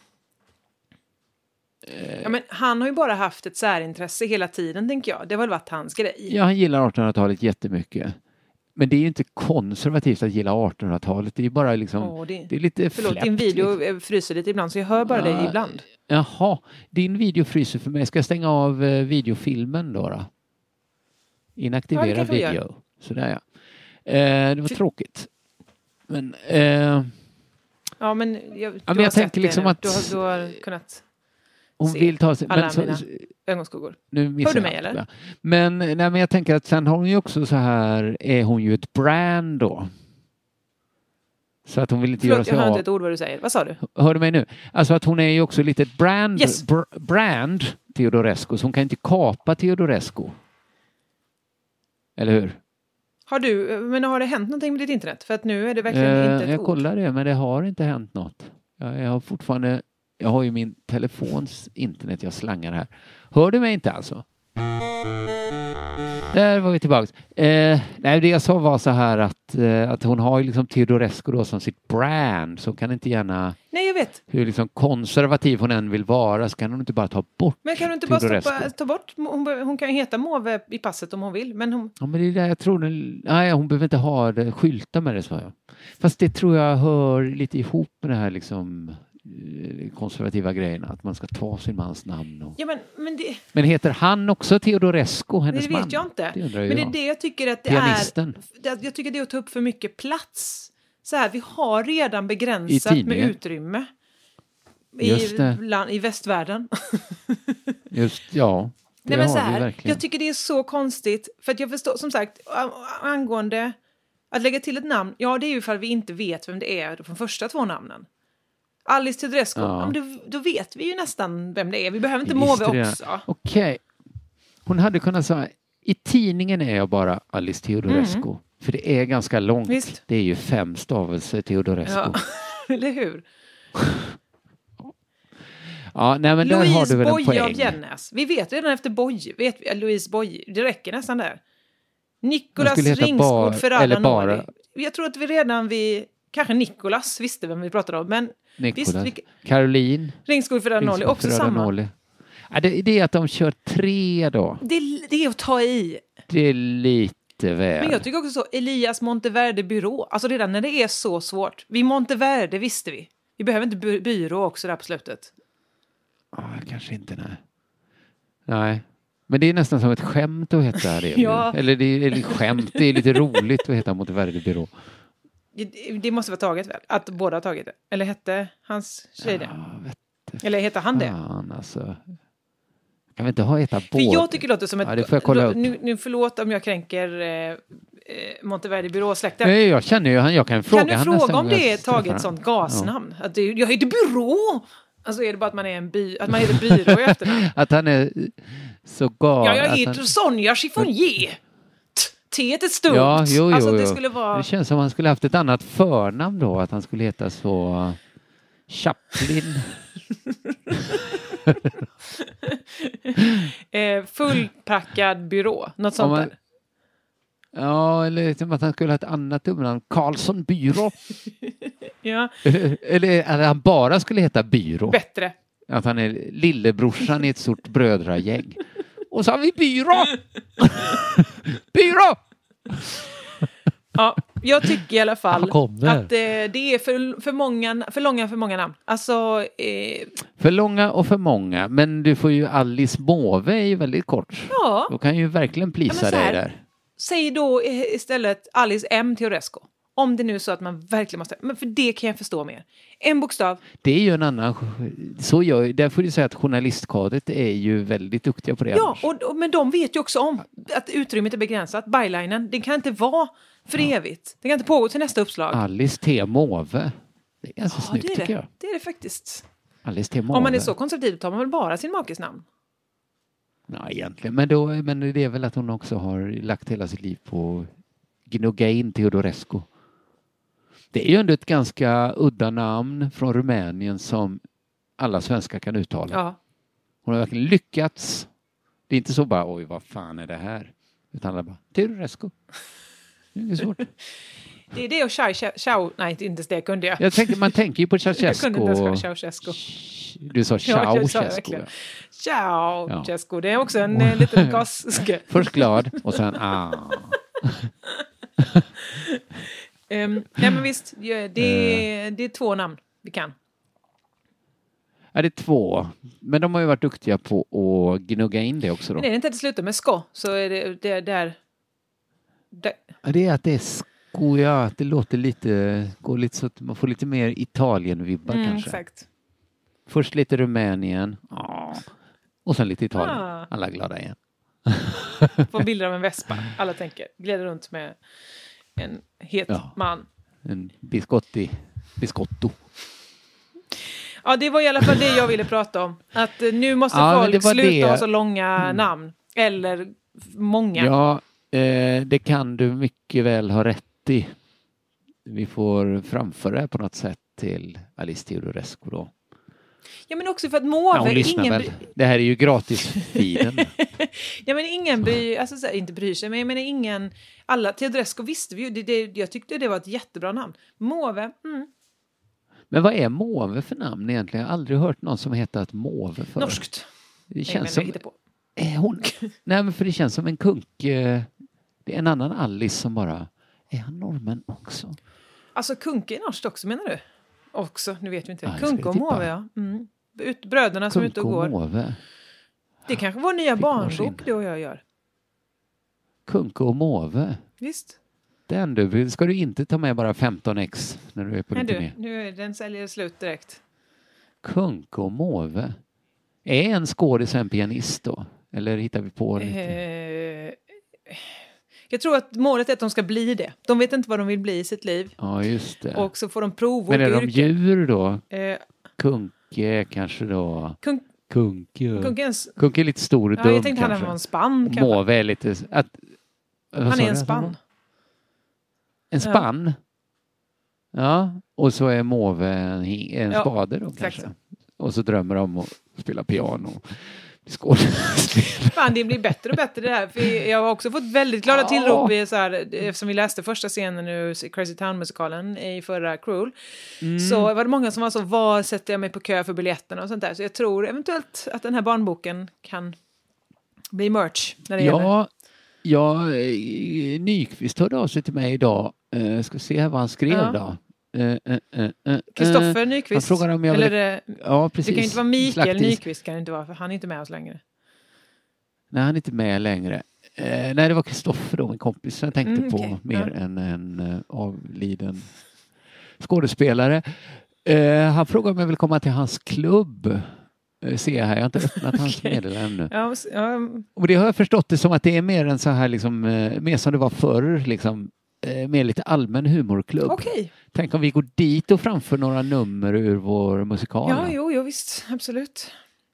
Speaker 4: Ja, men han har ju bara haft ett särintresse hela tiden, tänker jag. Det har väl varit hans grej.
Speaker 5: Ja, han gillar artonhundratalet jättemycket. Men det är ju inte konservativt att gilla artonhundratalet. Det är bara liksom...
Speaker 4: Åh, det...
Speaker 5: det är lite
Speaker 4: Förlåt,
Speaker 5: fläppt,
Speaker 4: din video
Speaker 5: liksom.
Speaker 4: fryser lite ibland, så jag hör bara
Speaker 5: ja,
Speaker 4: dig ibland.
Speaker 5: Jaha, din video fryser för mig. Ska jag stänga av eh, videofilmen då? då? Inaktivera
Speaker 4: ja,
Speaker 5: video. Sådär ja. Eh, det var F- tråkigt. Men... Eh,
Speaker 4: ja, men jag, du
Speaker 5: ja, men
Speaker 4: har
Speaker 5: jag
Speaker 4: sett
Speaker 5: tänker liksom
Speaker 4: det
Speaker 5: att...
Speaker 4: Du har, du har kunnat...
Speaker 5: Hon vill ta sig...
Speaker 4: alla
Speaker 5: Men så,
Speaker 4: mina ögonskuggor.
Speaker 5: Nu
Speaker 4: hör du mig
Speaker 5: jag,
Speaker 4: eller?
Speaker 5: Ja. Men, nej, men jag tänker att sen har hon ju också så här... Är hon ju ett brand då? Så att hon vill inte
Speaker 4: Förlåt,
Speaker 5: göra sig
Speaker 4: jag hör
Speaker 5: av...
Speaker 4: inte ett ord vad du säger. Vad sa du?
Speaker 5: Hör du mig nu? Alltså att hon är ju också lite ett brand,
Speaker 4: Yes.
Speaker 5: br- brand Teodorescu. Så hon kan inte kapa Teodorescu. Eller hur?
Speaker 4: Har du, men har det hänt någonting med ditt internet? För att nu är det verkligen
Speaker 5: Eh,
Speaker 4: inte ett
Speaker 5: jag
Speaker 4: ord.
Speaker 5: kollar det, men det har inte hänt något. Jag, jag har fortfarande... Jag har ju min telefons internet jag slangar här. Hör du mig inte alltså? Där var vi tillbaka. Eh, nej, det jag sa var så här att, eh, att hon har ju liksom Teodorescu då som sitt brand. Så kan inte gärna...
Speaker 4: Nej, jag vet.
Speaker 5: Hur liksom konservativ hon än vill vara så kan hon inte bara ta bort
Speaker 4: Men kan du inte bara
Speaker 5: Teodorescu.
Speaker 4: stoppa, ta bort... Hon, hon kan ju heta Måwe i passet om hon vill. Men hon...
Speaker 5: Ja, men det är där jag tror... Den, nej, hon behöver inte ha det, skylta med det, så jag. Fast det tror jag hör lite ihop med det här liksom... konservativa grejerna, att man ska ta sin mans namn. Och...
Speaker 4: Ja, men, men, det...
Speaker 5: men heter han också Teodorescu, hennes
Speaker 4: det vet
Speaker 5: man?
Speaker 4: jag inte.
Speaker 5: Det undrar
Speaker 4: men det
Speaker 5: jag.
Speaker 4: är det jag tycker att det
Speaker 5: Pianisten.
Speaker 4: är. Det, jag tycker det är att ta upp för mycket plats. Så här, vi har redan begränsat med utrymme. I, land, i västvärlden.
Speaker 5: Just, ja. Det
Speaker 4: Nej, men
Speaker 5: har
Speaker 4: så här,
Speaker 5: vi verkligen.
Speaker 4: jag tycker det är så konstigt. För att jag förstår, som sagt, angående att lägga till ett namn. Ja, det är ju för att vi inte vet vem det är från första två namnen. Alice Teodorescu,
Speaker 5: ja.
Speaker 4: ja, då, då vet vi ju nästan vem det är. Vi behöver inte Måwe också.
Speaker 5: Okej. Okay. Hon hade kunnat säga, i tidningen är jag bara Alice Teodorescu. Mm. För det är ganska långt. Visst. Det är ju fem stavelser Teodorescu.
Speaker 4: Ja, eller hur?
Speaker 5: Ja, nej, men
Speaker 4: Louise
Speaker 5: där har du väl en
Speaker 4: Boye
Speaker 5: poäng.
Speaker 4: av Gärdnäs. Vi vet redan efter Boye. Vet vi, Louise Boye. Det räcker nästan där. Nikolas Ringskog Ferrada Noli. Jag tror att vi redan vi kanske Nikolas visste vem vi pratade om, men
Speaker 5: Nikolas.
Speaker 4: Visst, vi...
Speaker 5: Caroline.
Speaker 4: Ringskog Ferrada Noli, också samma.
Speaker 5: Noli. Ja, det, det är att de kör tre då.
Speaker 4: Det, det är att ta i.
Speaker 5: Det är lite väl.
Speaker 4: Men jag tycker också så, Elias Monteverde byrå. Alltså redan när det är så svårt. Vi Monteverde visste vi. Vi behöver inte by- byrå också där på slutet.
Speaker 5: Ja, kanske inte, nej. Nej. Men det är nästan som ett skämt att heta det.
Speaker 4: Ja.
Speaker 5: Eller det är ett skämt. Det är lite roligt att heta Monteverde byrå.
Speaker 4: Det, det måste vara taget väl? Att båda har tagit det. Eller hette hans tjej det?
Speaker 5: Ja, vet
Speaker 4: Eller hette han det?
Speaker 5: Fan, alltså. Kan vi inte ha heta båda?
Speaker 4: För jag tycker det låter som ett...
Speaker 5: Ja, det får jag kolla upp.
Speaker 4: Nu, nu förlåt om jag kränker eh, Monteverde byråsläkten.
Speaker 5: Nej, jag känner ju han. Jag kan fråga.
Speaker 4: Kan du fråga om det är taget ett sånt gasnamn? Ja. Att det, jag heter byrå! Alltså är det bara att man är en by, att man heter byrå i efternamn?
Speaker 5: Att han är så gal.
Speaker 4: Ja, jag heter
Speaker 5: han...
Speaker 4: Sonja Chiffonier. T är ett stort.
Speaker 5: Ja, jo, jo,
Speaker 4: alltså, det
Speaker 5: jo.
Speaker 4: skulle vara...
Speaker 5: Det känns som han skulle haft ett annat förnamn då. Att han skulle heta så... Chaplin.
Speaker 4: eh, fullpackad byrå. Något sånt
Speaker 5: man...
Speaker 4: där.
Speaker 5: Ja, eller som att han skulle ha ett annat dubbelnamn. Karlsson Byrå.
Speaker 4: Ja.
Speaker 5: Eller att han bara skulle heta Byrå.
Speaker 4: Bättre.
Speaker 5: Att han är lillebrorsan i ett stort brödragäng. Och så har vi Byrå! Byrå!
Speaker 4: Ja, jag tycker i alla fall att
Speaker 5: eh,
Speaker 4: det är för, för, många, för långa för många namn. Alltså... Eh...
Speaker 5: För långa och för många. Men du får ju Alice Måwe är ju väldigt kort.
Speaker 4: Ja.
Speaker 5: Då kan ju verkligen plisa
Speaker 4: ja,
Speaker 5: dig där.
Speaker 4: säg då istället Alice M. Teodorescu. Om det nu är så att man verkligen måste... Men för det kan jag förstå mer. En bokstav.
Speaker 5: Det är ju en annan... Så gör, där får du säga att journalistkadret är ju väldigt duktiga på det.
Speaker 4: Ja, och, och, men de vet ju också om att utrymmet är begränsat. Bylinen, det kan inte vara för ja. evigt. Det kan inte pågå till nästa uppslag.
Speaker 5: Alice T. Måwe. Det är ganska
Speaker 4: ja,
Speaker 5: snyggt
Speaker 4: det är det.
Speaker 5: tycker jag.
Speaker 4: Det är det faktiskt.
Speaker 5: Alice T. Måwe.
Speaker 4: Om man är så konservativ tar man väl bara sin makes namn.
Speaker 5: Ja, egentligen. Men, då, men det är väl att hon också har lagt hela sitt liv på gnugga in Teodorescu. Det är ju ändå ett ganska udda namn från Rumänien som alla svenskar kan uttala.
Speaker 4: Ja.
Speaker 5: Hon har verkligen lyckats. Det är inte så bara, oj vad fan är det här? Utan alla bara, Teodorescu. Det är svårt.
Speaker 4: Det är det och Chau, Chau, nej inte det kunde jag.
Speaker 5: jag tänkte, man tänker ju på Ceausescu.
Speaker 4: Jag kunde inte ens Ceausescu.
Speaker 5: Du sa Ceausescu.
Speaker 4: Ja, Ceausescu, det är också en eh, liten gaske.
Speaker 5: Först glad och sen ah.
Speaker 4: um, nej men visst, det, det, det är två namn vi kan.
Speaker 5: Ja, det är två. Men de har ju varit duktiga på att gnugga in det också då.
Speaker 4: Men är det inte att det slutar med sko så är det, det där... där.
Speaker 5: Ja, det är att det är sko, ja, att det låter lite, går lite så att man får lite mer Italien-vibbar
Speaker 4: mm,
Speaker 5: kanske.
Speaker 4: Exakt.
Speaker 5: Först lite Rumänien. Ah. Och sen lite Italien.
Speaker 4: Ah.
Speaker 5: Alla glada igen.
Speaker 4: Får bilder av en vespa. Alla tänker, glider runt med en het
Speaker 5: ja.
Speaker 4: man.
Speaker 5: En biscotti. Biscotto.
Speaker 4: Ja, det var i alla fall det jag ville prata om. Att nu måste
Speaker 5: ja,
Speaker 4: folk sluta
Speaker 5: det.
Speaker 4: ha så långa mm. namn. Eller många.
Speaker 5: Ja, eh, det kan du mycket väl ha rätt i. Vi får framföra det på något sätt till Alice Teodorescu då.
Speaker 4: Ja, men också för att Måwe...
Speaker 5: Ja, hon lyssnar
Speaker 4: ingen
Speaker 5: väl.
Speaker 4: Bry...
Speaker 5: Det här är ju gratis-feeden.
Speaker 4: ja, men ingen bryr... Alltså, så här, inte bryr sig, men jag menar ingen... Alla... Teodorescu visste vi ju. Det, det, jag tyckte det var ett jättebra namn. Måwe, mm.
Speaker 5: Men vad är Måwe för namn egentligen? Jag har aldrig hört någon som hetat Måwe för.
Speaker 4: Norskt.
Speaker 5: Det känns
Speaker 4: Nej,
Speaker 5: som...
Speaker 4: på.
Speaker 5: Är hon... Nej, men för det känns som en kunk... Det är en annan Alice som bara... Är han norrmän också?
Speaker 4: Alltså Kunke är norskt också, menar du? Också, nu vet vi inte.
Speaker 5: Ja,
Speaker 4: Kunke och Måwe, ja. Mm. Ut, bröderna som är ute och går.
Speaker 5: Måwe.
Speaker 4: Det kanske var nya barnbok du och jag gör.
Speaker 5: Kunke och Måwe.
Speaker 4: Visst.
Speaker 5: Den du, ska du inte ta med bara femton ex när du är på din turné?
Speaker 4: Nu den säljer slut direkt.
Speaker 5: Kunke och Måwe. Är en skådis en pianist då? Eller hittar vi på lite?
Speaker 4: Eh, jag tror att målet är att de ska bli det. De vet inte vad de vill bli i sitt liv.
Speaker 5: Ja, just det.
Speaker 4: Och så får de prova.
Speaker 5: Men är de
Speaker 4: yrken.
Speaker 5: djur då?
Speaker 4: Eh,
Speaker 5: Kunke kanske då?
Speaker 4: Kunk,
Speaker 5: Kunke.
Speaker 4: Kunkens,
Speaker 5: Kunke är lite stor och
Speaker 4: ja,
Speaker 5: dum
Speaker 4: jag tänkte
Speaker 5: kanske.
Speaker 4: han var en spann.
Speaker 5: Måwe är lite... Att,
Speaker 4: han är en spann.
Speaker 5: En spann? Ja. ja. Och så är Måwe en, en ja, spade då kanske. Så. Och så drömmer de om att spela piano.
Speaker 4: Fan, det blir bättre och bättre det här. För jag har också fått väldigt glada ja. tillrop i så här, eftersom vi läste första scenen nu i Crazy Town-musikalen i förra Cruel. Mm. Så var det många som var så, vad sätter jag mig på kö för biljetterna och sånt där. Så jag tror eventuellt att den här barnboken kan bli merch när det
Speaker 5: ja,
Speaker 4: gäller.
Speaker 5: Ja, Nyqvist hörde av sig till mig idag. Uh, ska se här vad han skrev ja. då.
Speaker 4: Kristoffer uh, uh, uh, Nyqvist.
Speaker 5: Han frågade om jag
Speaker 4: Eller
Speaker 5: vill... ja, precis.
Speaker 4: Det kan inte vara Mikael
Speaker 5: Slaktis.
Speaker 4: Nyqvist, kan det inte vara, för han är inte med oss längre.
Speaker 5: Nej, han är inte med längre. Uh, nej, det var Kristoffer då, en kompis som jag tänkte mm, okay. på mer ja. än en uh, avliden skådespelare. Uh, han frågade om jag vill komma till hans klubb. Uh, ser jag här, jag har inte öppnat okay. hans meddelande ännu.
Speaker 4: Ja, ja.
Speaker 5: Och det har jag förstått det som att det är mer en så här liksom, uh, mer som det var förr, liksom med lite allmän humorklubb.
Speaker 4: Okay.
Speaker 5: Tänk om vi går dit och framför några nummer ur vår musikal.
Speaker 4: Ja, jo, jo, visst. Absolut.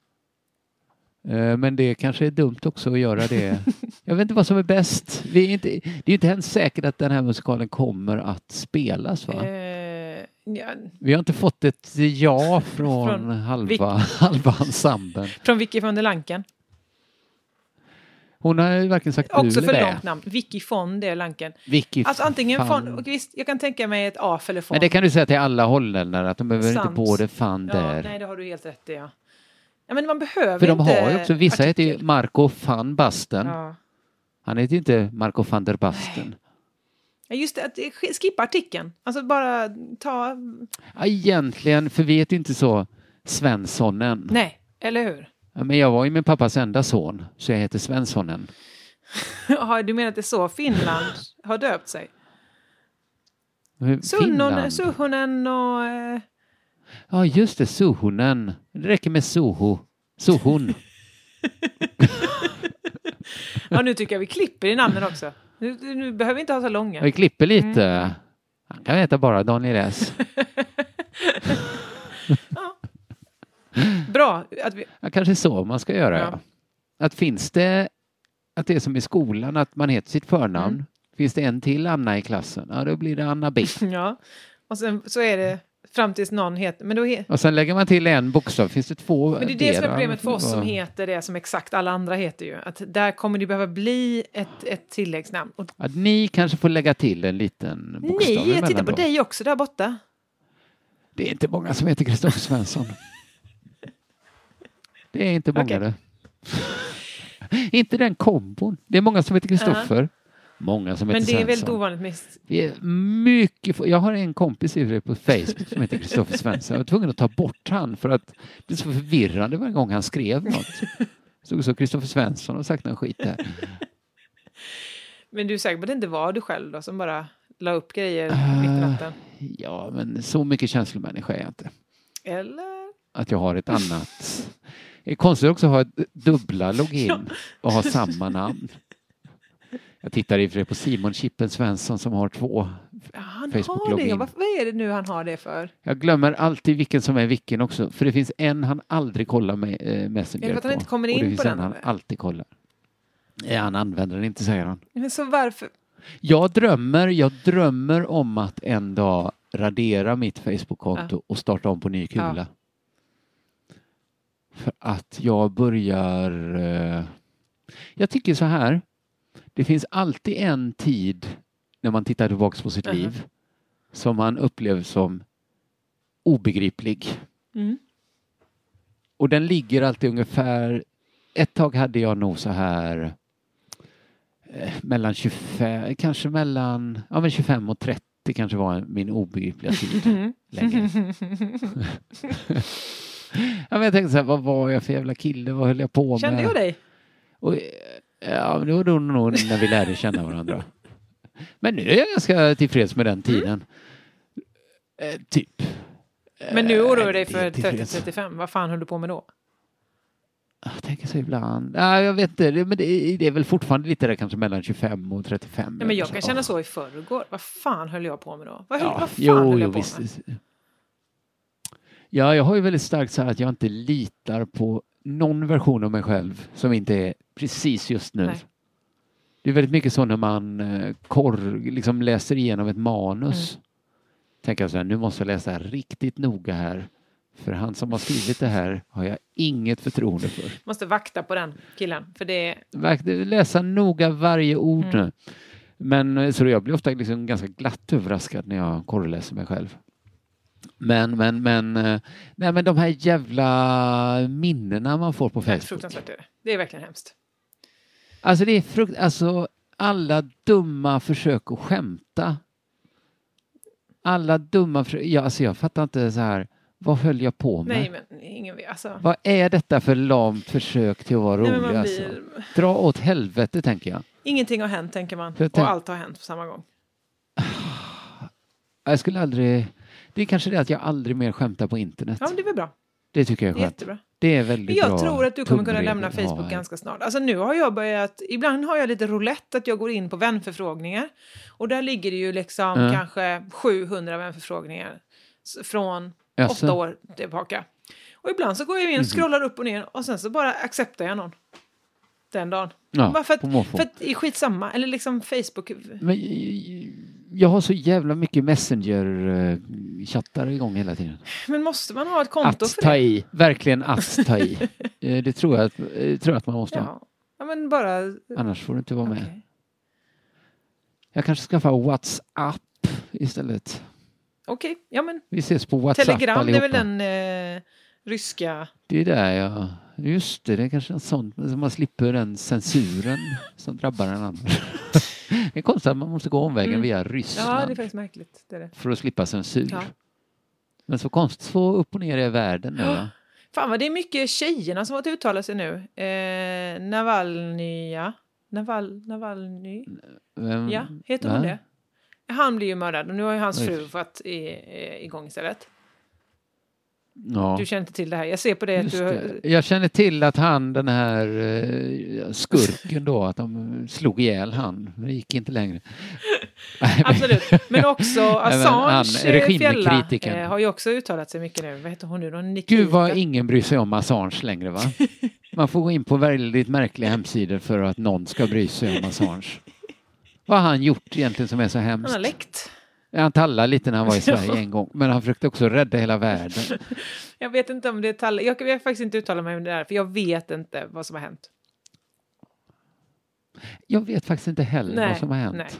Speaker 5: Men det kanske är dumt också att göra det. Jag vet inte vad som är bäst. Vi är inte, det är ju inte ens säkert att den här musikalen kommer att spelas, va?
Speaker 4: Eh, ja.
Speaker 5: Vi har inte fått ett ja från, från halva, halva ensemblen.
Speaker 4: Från Vicky von der Lanken.
Speaker 5: Hon har ju verkligen sagt
Speaker 4: också för
Speaker 5: det.
Speaker 4: långt namn. Vicky von der Lanken.
Speaker 5: Vicky
Speaker 4: alltså antingen
Speaker 5: fan.
Speaker 4: von, visst, jag kan tänka mig ett A eller von.
Speaker 5: Men det kan du säga till alla holländare att de behöver
Speaker 4: Sant.
Speaker 5: inte både fan
Speaker 4: ja,
Speaker 5: där.
Speaker 4: Nej, det har du helt rätt i, ja. Ja, men man behöver
Speaker 5: för de
Speaker 4: inte
Speaker 5: har ju också, vissa
Speaker 4: artikel.
Speaker 5: heter ju Marco van Basten.
Speaker 4: Ja.
Speaker 5: Han heter ju inte Marco van der Basten.
Speaker 4: Ja, just det, att skippa artikeln. Alltså bara ta...
Speaker 5: Ja, egentligen, för vi heter ju inte så Svenssonen.
Speaker 4: Nej, eller hur?
Speaker 5: Ja, men jag var ju min pappas enda son, så jag heter Svenssonen.
Speaker 4: Ja, du menar att det är så Finland har döpt sig?
Speaker 5: Finland.
Speaker 4: Suhonen och... Eh...
Speaker 5: Ja, just det. Suhonen. Det räcker med Soho. Suhon.
Speaker 4: Ja, nu tycker jag vi klipper i namnen också. Nu, nu behöver vi inte ha så långa.
Speaker 5: Vi klipper lite.
Speaker 4: Mm.
Speaker 5: Han kan heta bara Daniel S.
Speaker 4: Ja. Bra. Att vi...
Speaker 5: Ja, kanske så man ska göra.
Speaker 4: Ja.
Speaker 5: Ja. Att finns det, att det är som i skolan, att man heter sitt förnamn. Mm. Finns det en till Anna i klassen? Ja, då blir det Anna B.
Speaker 4: Ja, och sen så är det fram tills någon heter... Men då he...
Speaker 5: Och sen lägger man till en bokstav. Finns det två?
Speaker 4: Men det är det som är problemet för oss som heter det som exakt alla andra heter ju. Att där kommer det behöva bli ett, ett tilläggsnamn. Och...
Speaker 5: Att ni kanske får lägga till en liten bokstav.
Speaker 4: Nej, jag tittar på dig också där borta.
Speaker 5: Det är inte många som heter Kristoffer Svensson. Det är inte många okay. det. Inte den kombon. Det är många som heter Kristoffer. Uh-huh. Många som heter
Speaker 4: Men det är
Speaker 5: Svensson.
Speaker 4: väldigt ovanligt mist.
Speaker 5: Det är mycket. Jag har en kompis i på Facebook som heter Kristoffer Svensson. Jag var tvungen att ta bort han för att det är så förvirrande varje gång han skrev något. Så så Kristoffer Svensson har sagt en skit där.
Speaker 4: Men du är säker på att det inte var du själv då som bara la upp grejer uh, mitt i natten?
Speaker 5: Ja, men så mycket känslomänniska är jag inte.
Speaker 4: Eller?
Speaker 5: Att jag har ett annat. Det är konstigt också att ha ett dubbla login ja. Och ha samma namn. Jag tittar i och för sig på Simon Chippen Svensson som har två
Speaker 4: ja, han
Speaker 5: Facebook-login.
Speaker 4: Har det. Vad är det nu han har det för?
Speaker 5: Jag glömmer alltid vilken som är vilken också. För det finns en han aldrig kollar med äh, Messenger
Speaker 4: är det för att han
Speaker 5: på.
Speaker 4: Inte kommer in
Speaker 5: och det finns
Speaker 4: på
Speaker 5: en
Speaker 4: den,
Speaker 5: han eller? Alltid kollar. Ja, han använder den inte, säger han.
Speaker 4: Men så varför?
Speaker 5: Jag drömmer, jag drömmer om att en dag radera mitt Facebook-konto ja. Och starta om på ny kula. Ja. För att jag börjar... Eh, jag tycker så här. Det finns alltid en tid när man tittar tillbaka på sitt uh-huh. liv som man upplever som obegriplig.
Speaker 4: Mm.
Speaker 5: Och den ligger alltid ungefär... Ett tag hade jag nog så här eh, mellan tjugofem, kanske mellan ja, men tjugofem och trettio kanske var min obegripliga tid. Mm. Länge. Ja, men jag tänkte så här, vad var jag för jävla kille? Vad höll jag på med?
Speaker 4: Kände jag dig?
Speaker 5: Och, ja, det var då nog när vi lärde känna varandra. Men nu är jag ganska tillfreds med den tiden. Mm. Eh, typ.
Speaker 4: Men nu oroar du dig för trettio till trettiofem. Vad fan höll du på med då?
Speaker 5: Jag tänker så ibland. Ja, jag vet inte. Men det är, det är väl fortfarande lite där kanske mellan tjugofem och trettiofem.
Speaker 4: Ja, men jag kan känna så i förrgår. Vad fan höll jag på med då? Vad, höll,
Speaker 5: ja,
Speaker 4: vad fan
Speaker 5: jo,
Speaker 4: höll jag
Speaker 5: jo,
Speaker 4: på
Speaker 5: visst.
Speaker 4: med?
Speaker 5: Ja, jag har ju väldigt starkt så här att jag inte litar på någon version av mig själv som inte är precis just nu. Nej. Det är väldigt mycket så när man eh, korr, liksom läser igenom ett manus. Mm. Tänker jag så här, nu måste jag läsa riktigt noga här. För han som har skrivit det här har jag inget förtroende för.
Speaker 4: Måste vakta på den killen. För det är...
Speaker 5: Läsa noga varje ord mm. nu. Men så jag blir ofta liksom ganska glatt överraskad när jag korreläser mig själv. Men, men, men, nej, men de här jävla minnena man får på Facebook.
Speaker 4: Det är fruktansvärt det. Det är verkligen hemskt.
Speaker 5: Alltså det är frukt, alltså alla dumma försök att skämta. Alla dumma försök, ja, alltså jag fattar inte så här, vad höll jag på med?
Speaker 4: Nej, men ingen vet, alltså.
Speaker 5: Vad är detta för lamt försök till att vara
Speaker 4: nej,
Speaker 5: rolig?
Speaker 4: blir...
Speaker 5: Alltså? Dra åt helvete, tänker jag.
Speaker 4: Ingenting har hänt, tänker man.
Speaker 5: Tänk...
Speaker 4: Och allt har hänt på samma gång.
Speaker 5: Jag skulle aldrig... Det är kanske det att jag aldrig mer skämtar på internet.
Speaker 4: Ja, men det är väl bra.
Speaker 5: Det tycker jag är skönt.
Speaker 4: Jättebra.
Speaker 5: Det är väldigt
Speaker 4: jag
Speaker 5: bra.
Speaker 4: Jag tror att du kommer kunna lämna Facebook ja. ganska snart. Alltså nu har jag börjat... Ibland har jag lite roulette att jag går in på vänförfrågningar. Och där ligger det ju liksom mm. kanske sjuhundra vänförfrågningar. Från Jaså. åtta år tillbaka. Och ibland så går jag in och scrollar mm. upp och ner. Och sen så bara accepterar jag någon. Den dagen.
Speaker 5: Ja,
Speaker 4: bara för att, för att det är skitsamma. Eller liksom Facebook.
Speaker 5: Men jag har så jävla mycket Messenger-chattar igång hela tiden.
Speaker 4: Men måste man ha ett konto
Speaker 5: att
Speaker 4: för
Speaker 5: ta
Speaker 4: det?
Speaker 5: I. Verkligen att ta i. Det tror jag, att, tror jag att man måste
Speaker 4: ja.
Speaker 5: ha.
Speaker 4: Ja, men bara...
Speaker 5: Annars får du inte vara
Speaker 4: okay.
Speaker 5: med. Jag kanske skaffar WhatsApp istället.
Speaker 4: Okej, okay. ja men...
Speaker 5: Vi ses på WhatsApp
Speaker 4: Telegram,
Speaker 5: allihopa.
Speaker 4: det är väl den eh, ryska...
Speaker 5: Det är där, ja. Just det, det är kanske en sån. Så man slipper den censuren som drabbar en annan. Det är konstigt att man måste gå omvägen mm. via Ryssland.
Speaker 4: Ja, det är faktiskt märkligt. Det är det.
Speaker 5: För att slippa censur.
Speaker 4: Ja.
Speaker 5: Men så konstigt så upp och ner i världen nu. Ja.
Speaker 4: Fan vad det är mycket tjejerna som har uttalat sig nu. Eh, Navalny, Naval, Navalny.
Speaker 5: Vem?
Speaker 4: Ja, heter hon
Speaker 5: Va?
Speaker 4: det? Han blir ju mördad och nu har ju hans fru fått i, i, igång istället.
Speaker 5: Ja.
Speaker 4: Du känner inte till det här. Jag ser på det att
Speaker 5: Just
Speaker 4: du...
Speaker 5: det. Jag känner till att han, den här eh, skurken då, att de slog ihjäl han. Det gick inte längre.
Speaker 4: Absolut. Men också Assange,
Speaker 5: han,
Speaker 4: Fjälla,
Speaker 5: regimkritiken.
Speaker 4: eh, har ju också uttalat sig mycket nu. Vad heter hon nu då? Nikita.
Speaker 5: Gud vad ingen bryr sig om Assange längre, va? Man får gå in på väldigt märkliga hemsidor för att någon ska bry sig om Assange. Vad har han gjort egentligen som är så hemskt?
Speaker 4: Han har läckt.
Speaker 5: Han tallade lite när han var i Sverige en gång, men han försökte också rädda hela världen.
Speaker 4: Jag vet inte om det är tall... Jag kan faktiskt inte uttala mig om det där, för jag vet inte vad som har hänt.
Speaker 5: Jag vet faktiskt inte heller
Speaker 4: Nej,
Speaker 5: vad som har hänt.
Speaker 4: nej.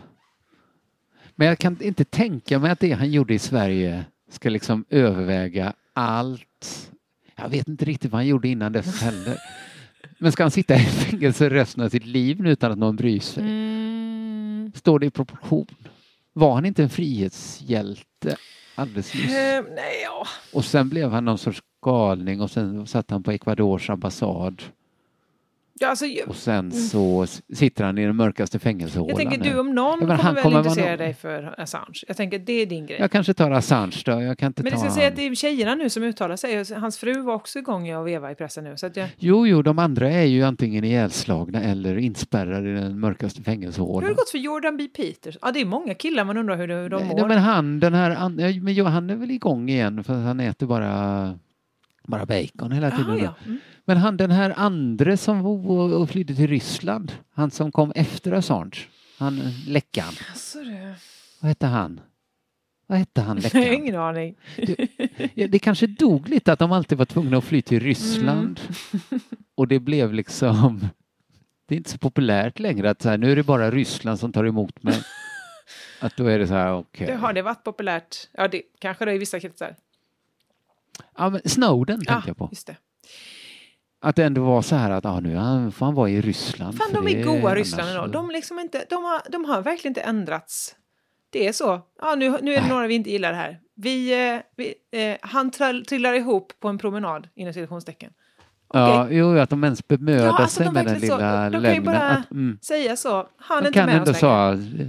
Speaker 5: Men jag kan inte tänka mig att det han gjorde i Sverige ska liksom överväga allt. Jag vet inte riktigt vad han gjorde innan dess heller. Men ska han sitta i fängelse resten av sitt liv nu utan att någon bryr sig?
Speaker 4: Mm.
Speaker 5: Står det i proportion? Var han inte en frihetshjälte alldeles nyss?
Speaker 4: Eh, nej, ja.
Speaker 5: Och sen blev han någon sorts galning och sen satt han på Ecuadors ambassad.
Speaker 4: Ja, alltså, jag,
Speaker 5: Och sen så sitter han i den mörkaste fängelsehålan.
Speaker 4: jag tänker du om någon
Speaker 5: Ja, men
Speaker 4: kommer
Speaker 5: han
Speaker 4: väl
Speaker 5: kommer
Speaker 4: intressera
Speaker 5: vara-
Speaker 4: dig för Assange. Jag tänker det är din grej.
Speaker 5: Jag kanske tar Assange då. Jag kan inte
Speaker 4: Men
Speaker 5: ta
Speaker 4: det ska
Speaker 5: han.
Speaker 4: säga att det är tjejerna nu som uttalar sig. Hans fru var också igång och veva i pressen nu. Så att jag...
Speaker 5: Jo, jo, de andra är ju antingen ihjälslagna eller inspärrade i den mörkaste
Speaker 4: Hur har det
Speaker 5: fängelsehålan.
Speaker 4: gått för Jordan B. Peters? Ja, det är många killar man undrar hur, hur de mår.
Speaker 5: Nej, men han, den här, an- ja, men jo, han är väl igång igen för han äter bara, bara bacon hela tiden.
Speaker 4: Jaha, ja. Mm.
Speaker 5: Men han, den här andra som var och flydde till Ryssland, han som kom efter Assange, han läckan.
Speaker 4: Alltså, det...
Speaker 5: Vad hette han? Vad hette han
Speaker 4: Jag
Speaker 5: läckan?
Speaker 4: har ingen aning.
Speaker 5: Ja, det kanske dog lite att de alltid var tvungna att fly till Ryssland.
Speaker 4: Mm.
Speaker 5: Och det blev liksom... Det är inte så populärt längre att så här, nu är det bara Ryssland som tar emot mig. Att då är det så här, okej.
Speaker 4: Det har det varit populärt? Ja, det kanske det är i vissa kretsar.
Speaker 5: Ja, men Snowden tänkte
Speaker 4: Ja,
Speaker 5: jag på.
Speaker 4: just det.
Speaker 5: Att det ändå var så här att ah, nu han, får han vara i Ryssland.
Speaker 4: Fan,
Speaker 5: för
Speaker 4: de
Speaker 5: det
Speaker 4: är goa
Speaker 5: annars-
Speaker 4: Ryssland ändå. De, liksom inte, de, har, de har verkligen inte ändrats. Det är så. Ja, nu, nu är det några vi inte gillar här. Vi, eh, vi, eh, han trall, trillar ihop på en promenad, inom citationstecken.
Speaker 5: Ja, jo, att de ens bemödar
Speaker 4: Ja, alltså,
Speaker 5: sig
Speaker 4: de
Speaker 5: med den
Speaker 4: verkligen så.
Speaker 5: lilla
Speaker 4: De kan ju
Speaker 5: lögnen.
Speaker 4: bara
Speaker 5: Att, mm,
Speaker 4: säga så. Han är
Speaker 5: de
Speaker 4: inte
Speaker 5: kan
Speaker 4: med
Speaker 5: ändå
Speaker 4: oss längre.
Speaker 5: säga...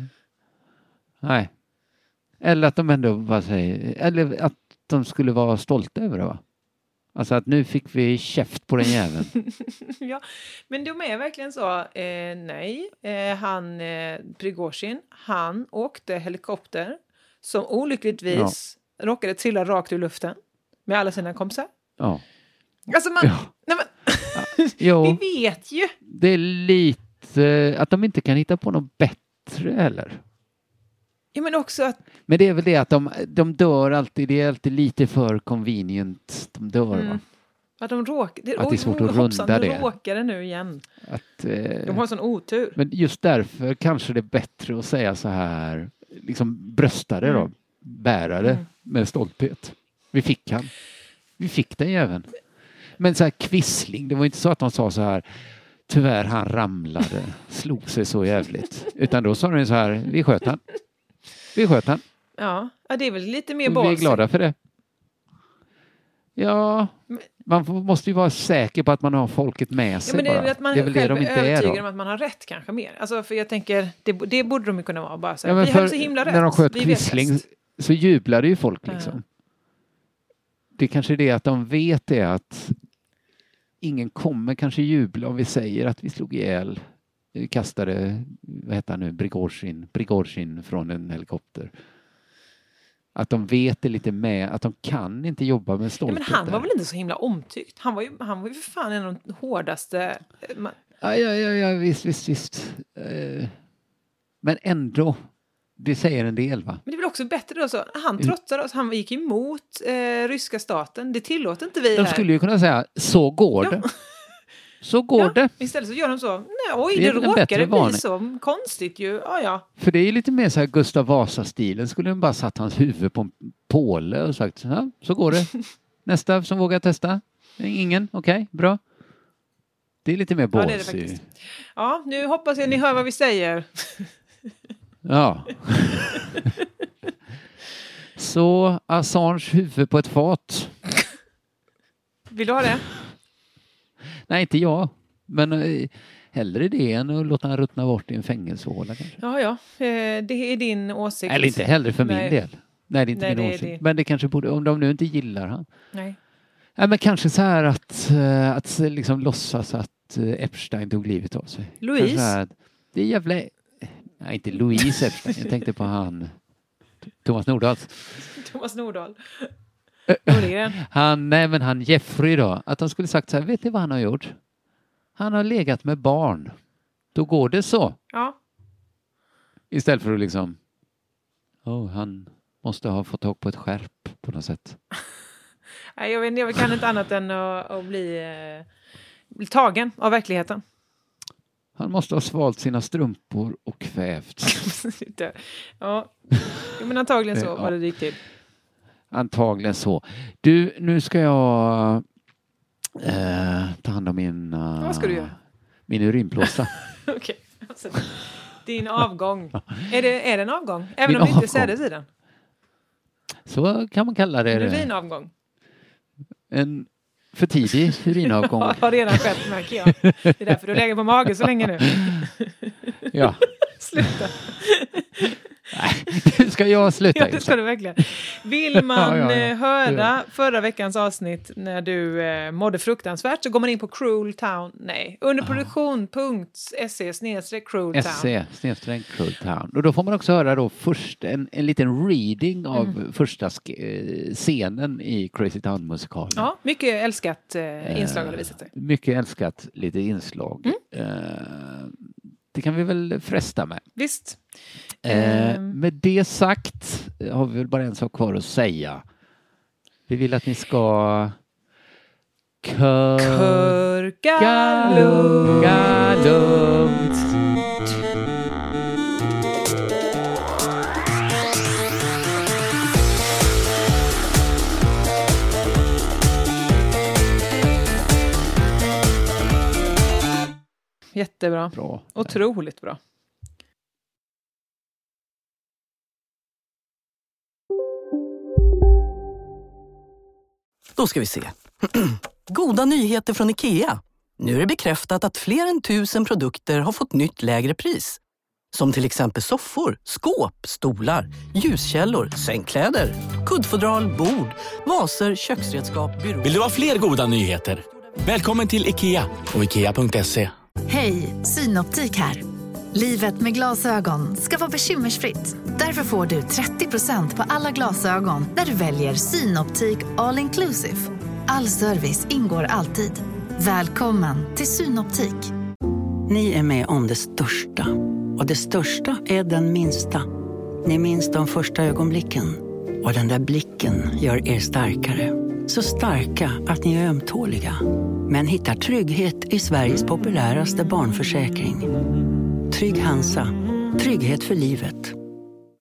Speaker 5: Nej. Eller att de ändå bara säger... Eller att de skulle vara stolta över det, va? Alltså att nu fick vi käft på den jäveln.
Speaker 4: Ja, men de är verkligen så. Eh, nej, eh, han eh, Prigozhin, han åkte helikopter som olyckligtvis råkade trilla rakt ur luften med alla sina kompisar.
Speaker 5: Ja.
Speaker 4: Alltså man,
Speaker 5: Ja.
Speaker 4: nej men,
Speaker 5: Jo,
Speaker 4: vi vet ju.
Speaker 5: det är lite... Att de inte kan hitta på något bättre, eller?
Speaker 4: Ja, men också att
Speaker 5: Men det är väl det att de, de dör alltid. Det är alltid lite för convenient. De dör,
Speaker 4: Mm.
Speaker 5: va?
Speaker 4: att de råkar... Det,
Speaker 5: Att det är svårt att
Speaker 4: hoppsan,
Speaker 5: runda
Speaker 4: de
Speaker 5: det.
Speaker 4: råkade nu igen.
Speaker 5: Att, eh,
Speaker 4: De har sån otur.
Speaker 5: Men just därför kanske det är bättre att säga så här, liksom bröstade då,
Speaker 4: Mm.
Speaker 5: bärare
Speaker 4: Mm.
Speaker 5: med stolthet. Vi fick han. Vi fick den även. Men så här kvissling, det var inte så att de sa så här, tyvärr han ramlade, slog sig så jävligt. Utan då sa de så här, vi sköt han. Vi sköt han.
Speaker 4: Ja, ja, det är väl lite mer
Speaker 5: Och vi är
Speaker 4: ballsy.
Speaker 5: glada för det. Ja, man får- måste ju vara säker på att man har folket med
Speaker 4: Ja,
Speaker 5: sig
Speaker 4: men det är
Speaker 5: bara.
Speaker 4: väl att man
Speaker 5: det är väl det
Speaker 4: själv
Speaker 5: de
Speaker 4: är
Speaker 5: inte är
Speaker 4: övertygad
Speaker 5: då.
Speaker 4: om att man har rätt kanske mer. Alltså för jag tänker, det, det borde de ju kunna vara. Bara så här,
Speaker 5: Ja, men
Speaker 4: vi hade
Speaker 5: för
Speaker 4: så himla rätt.
Speaker 5: när de sköt
Speaker 4: vi vet
Speaker 5: Quisling
Speaker 4: bäst.
Speaker 5: så jublade ju folk liksom.
Speaker 4: Ja.
Speaker 5: Det kanske är det att de vet det att ingen kommer kanske jubla om vi säger att vi slog ihjäl, vi kastade, vad heter han nu, Prigozhin, Prigozhin från en helikopter. Att de vet det lite med, att de kan inte jobba med
Speaker 4: Ja,
Speaker 5: stolthet.
Speaker 4: men han var
Speaker 5: där.
Speaker 4: väl inte så himla omtyckt. Han var ju, han var ju för fan en av de hårdaste. eh, Man,
Speaker 5: Ja, ja, ja, ja visst, visst, visst. Eh, Men ändå, det säger en del, va?
Speaker 4: men det är väl också bättre då så. Han
Speaker 5: Mm.
Speaker 4: trotsade oss. Han gick emot eh, ryska staten. Det tillåter inte vi
Speaker 5: De
Speaker 4: här.
Speaker 5: skulle ju kunna säga, så går
Speaker 4: Ja.
Speaker 5: det. Så går
Speaker 4: Ja,
Speaker 5: det.
Speaker 4: istället så gör de så. Nej, oj,
Speaker 5: Det
Speaker 4: det,
Speaker 5: är väl en
Speaker 4: råkade
Speaker 5: bättre
Speaker 4: bli
Speaker 5: varning.
Speaker 4: så. Konstigt ju. Ja, ja.
Speaker 5: För det är ju lite mer så här Gustav Vasa-stilen. Skulle de bara satt hans huvud på en påle och sagt, ja, så går det. Nästa som vågar testa? Ingen? Okej, okay, bra. Det är lite mer
Speaker 4: Ja, det är det
Speaker 5: ballsy.
Speaker 4: faktiskt. Ja, nu hoppas jag ni hör vad vi säger.
Speaker 5: Ja. Så Assange huvud på ett fat.
Speaker 4: Vill du ha det?
Speaker 5: Nej, inte jag. Men eh, hellre det än att låta han ruttna bort i en fängelsehåla kanske.
Speaker 4: Ja, ja. Eh, det är din åsikt.
Speaker 5: Eller inte hellre för
Speaker 4: Nej.
Speaker 5: min del. Nej, det är inte
Speaker 4: Nej,
Speaker 5: min
Speaker 4: det är
Speaker 5: åsikt.
Speaker 4: det.
Speaker 5: Men det kanske borde, om de nu inte gillar han.
Speaker 4: Nej.
Speaker 5: Nej, men kanske så här att, eh, att liksom låtsas att eh, Epstein tog livet av sig.
Speaker 4: Louise?
Speaker 5: Kanske så här att det är jävla... Nej, inte Louise Epstein. Jag tänkte på han... Thomas Nordahl.
Speaker 4: Thomas Nordahl. Nordgren.
Speaker 5: Han, nej men han Jeffrey då. Att han skulle sagt så här, vet ni vad han har gjort? Han har legat med barn. Då går det så.
Speaker 4: Ja.
Speaker 5: Istället för att liksom... Oh, han måste ha fått tag på ett skärp på något sätt.
Speaker 4: Nej, jag, vet, jag kan inte annat än att, att bli, eh, bli tagen av verkligheten.
Speaker 5: Han måste ha svalt sina strumpor och kvävts.
Speaker 4: Ja, men antagligen så
Speaker 5: Ja.
Speaker 4: var det gick till.
Speaker 5: Antagligen så. Du, nu ska jag eh, ta hand om min... Uh,
Speaker 4: Vad ska du göra?
Speaker 5: Min urinblåsa.
Speaker 4: Okej. Alltså, din avgång. Är det, är det en avgång? Även
Speaker 5: Min
Speaker 4: om det inte
Speaker 5: avgång.
Speaker 4: sädes i den.
Speaker 5: Så kan man kalla det.
Speaker 4: En urinavgång.
Speaker 5: En för tidig urinavgång.
Speaker 4: Ja, har redan skett, märker jag. Det är därför du lägger på mage så länge nu.
Speaker 5: Ja.
Speaker 4: Sluta.
Speaker 5: Nej, ska jag sluta?
Speaker 4: Ja, det ska du verkligen. Vill man
Speaker 5: Ja, ja, ja.
Speaker 4: eh, höra förra veckans avsnitt när du eh, mådde fruktansvärt så går man in på Cruel Town. Nej, underproduktion punkt se snedstreck Cruel Town.
Speaker 5: Se snedstreck Cruel Town. Och då får man också höra då först en, en liten reading av
Speaker 4: Mm.
Speaker 5: första sk- scenen i Crazy Town-musikalen.
Speaker 4: Ja, mycket älskat eh, inslag har det visat sig.
Speaker 5: Mycket älskat lite inslag.
Speaker 4: Mm.
Speaker 5: Eh, det kan vi väl fresta med.
Speaker 4: Visst.
Speaker 5: Eh,
Speaker 4: Ehm.
Speaker 5: med det sagt har vi väl bara en sak kvar att säga. Vi vill att ni ska kör...
Speaker 4: Körka lugnt.
Speaker 5: Körka lugnt.
Speaker 4: Jättebra.
Speaker 5: Bra.
Speaker 4: Otroligt bra.
Speaker 7: Då ska vi se. Goda nyheter från IKEA. Nu är det bekräftat att fler än tusen produkter har fått nytt lägre pris. Som till exempel soffor, skåp, stolar, ljuskällor, sängkläder, kuddfodral, bord, vaser, köksredskap, byråer.
Speaker 8: Vill du ha fler goda nyheter? Välkommen till IKEA och ikea punkt se.
Speaker 1: Hej, Synoptik här. Livet med glasögon ska vara bekymmersfritt. Därför får du trettio procent på alla glasögon när du väljer Synoptik All Inclusive. All service ingår alltid. Välkommen till Synoptik.
Speaker 9: Ni är med om det största. Och det största är den minsta. Ni minns de första ögonblicken. Och den där blicken gör er starkare. Så starka att ni är ömtåliga. Men hittar trygghet i Sveriges populäraste barnförsäkring. Trygg Hansa. Trygghet för livet.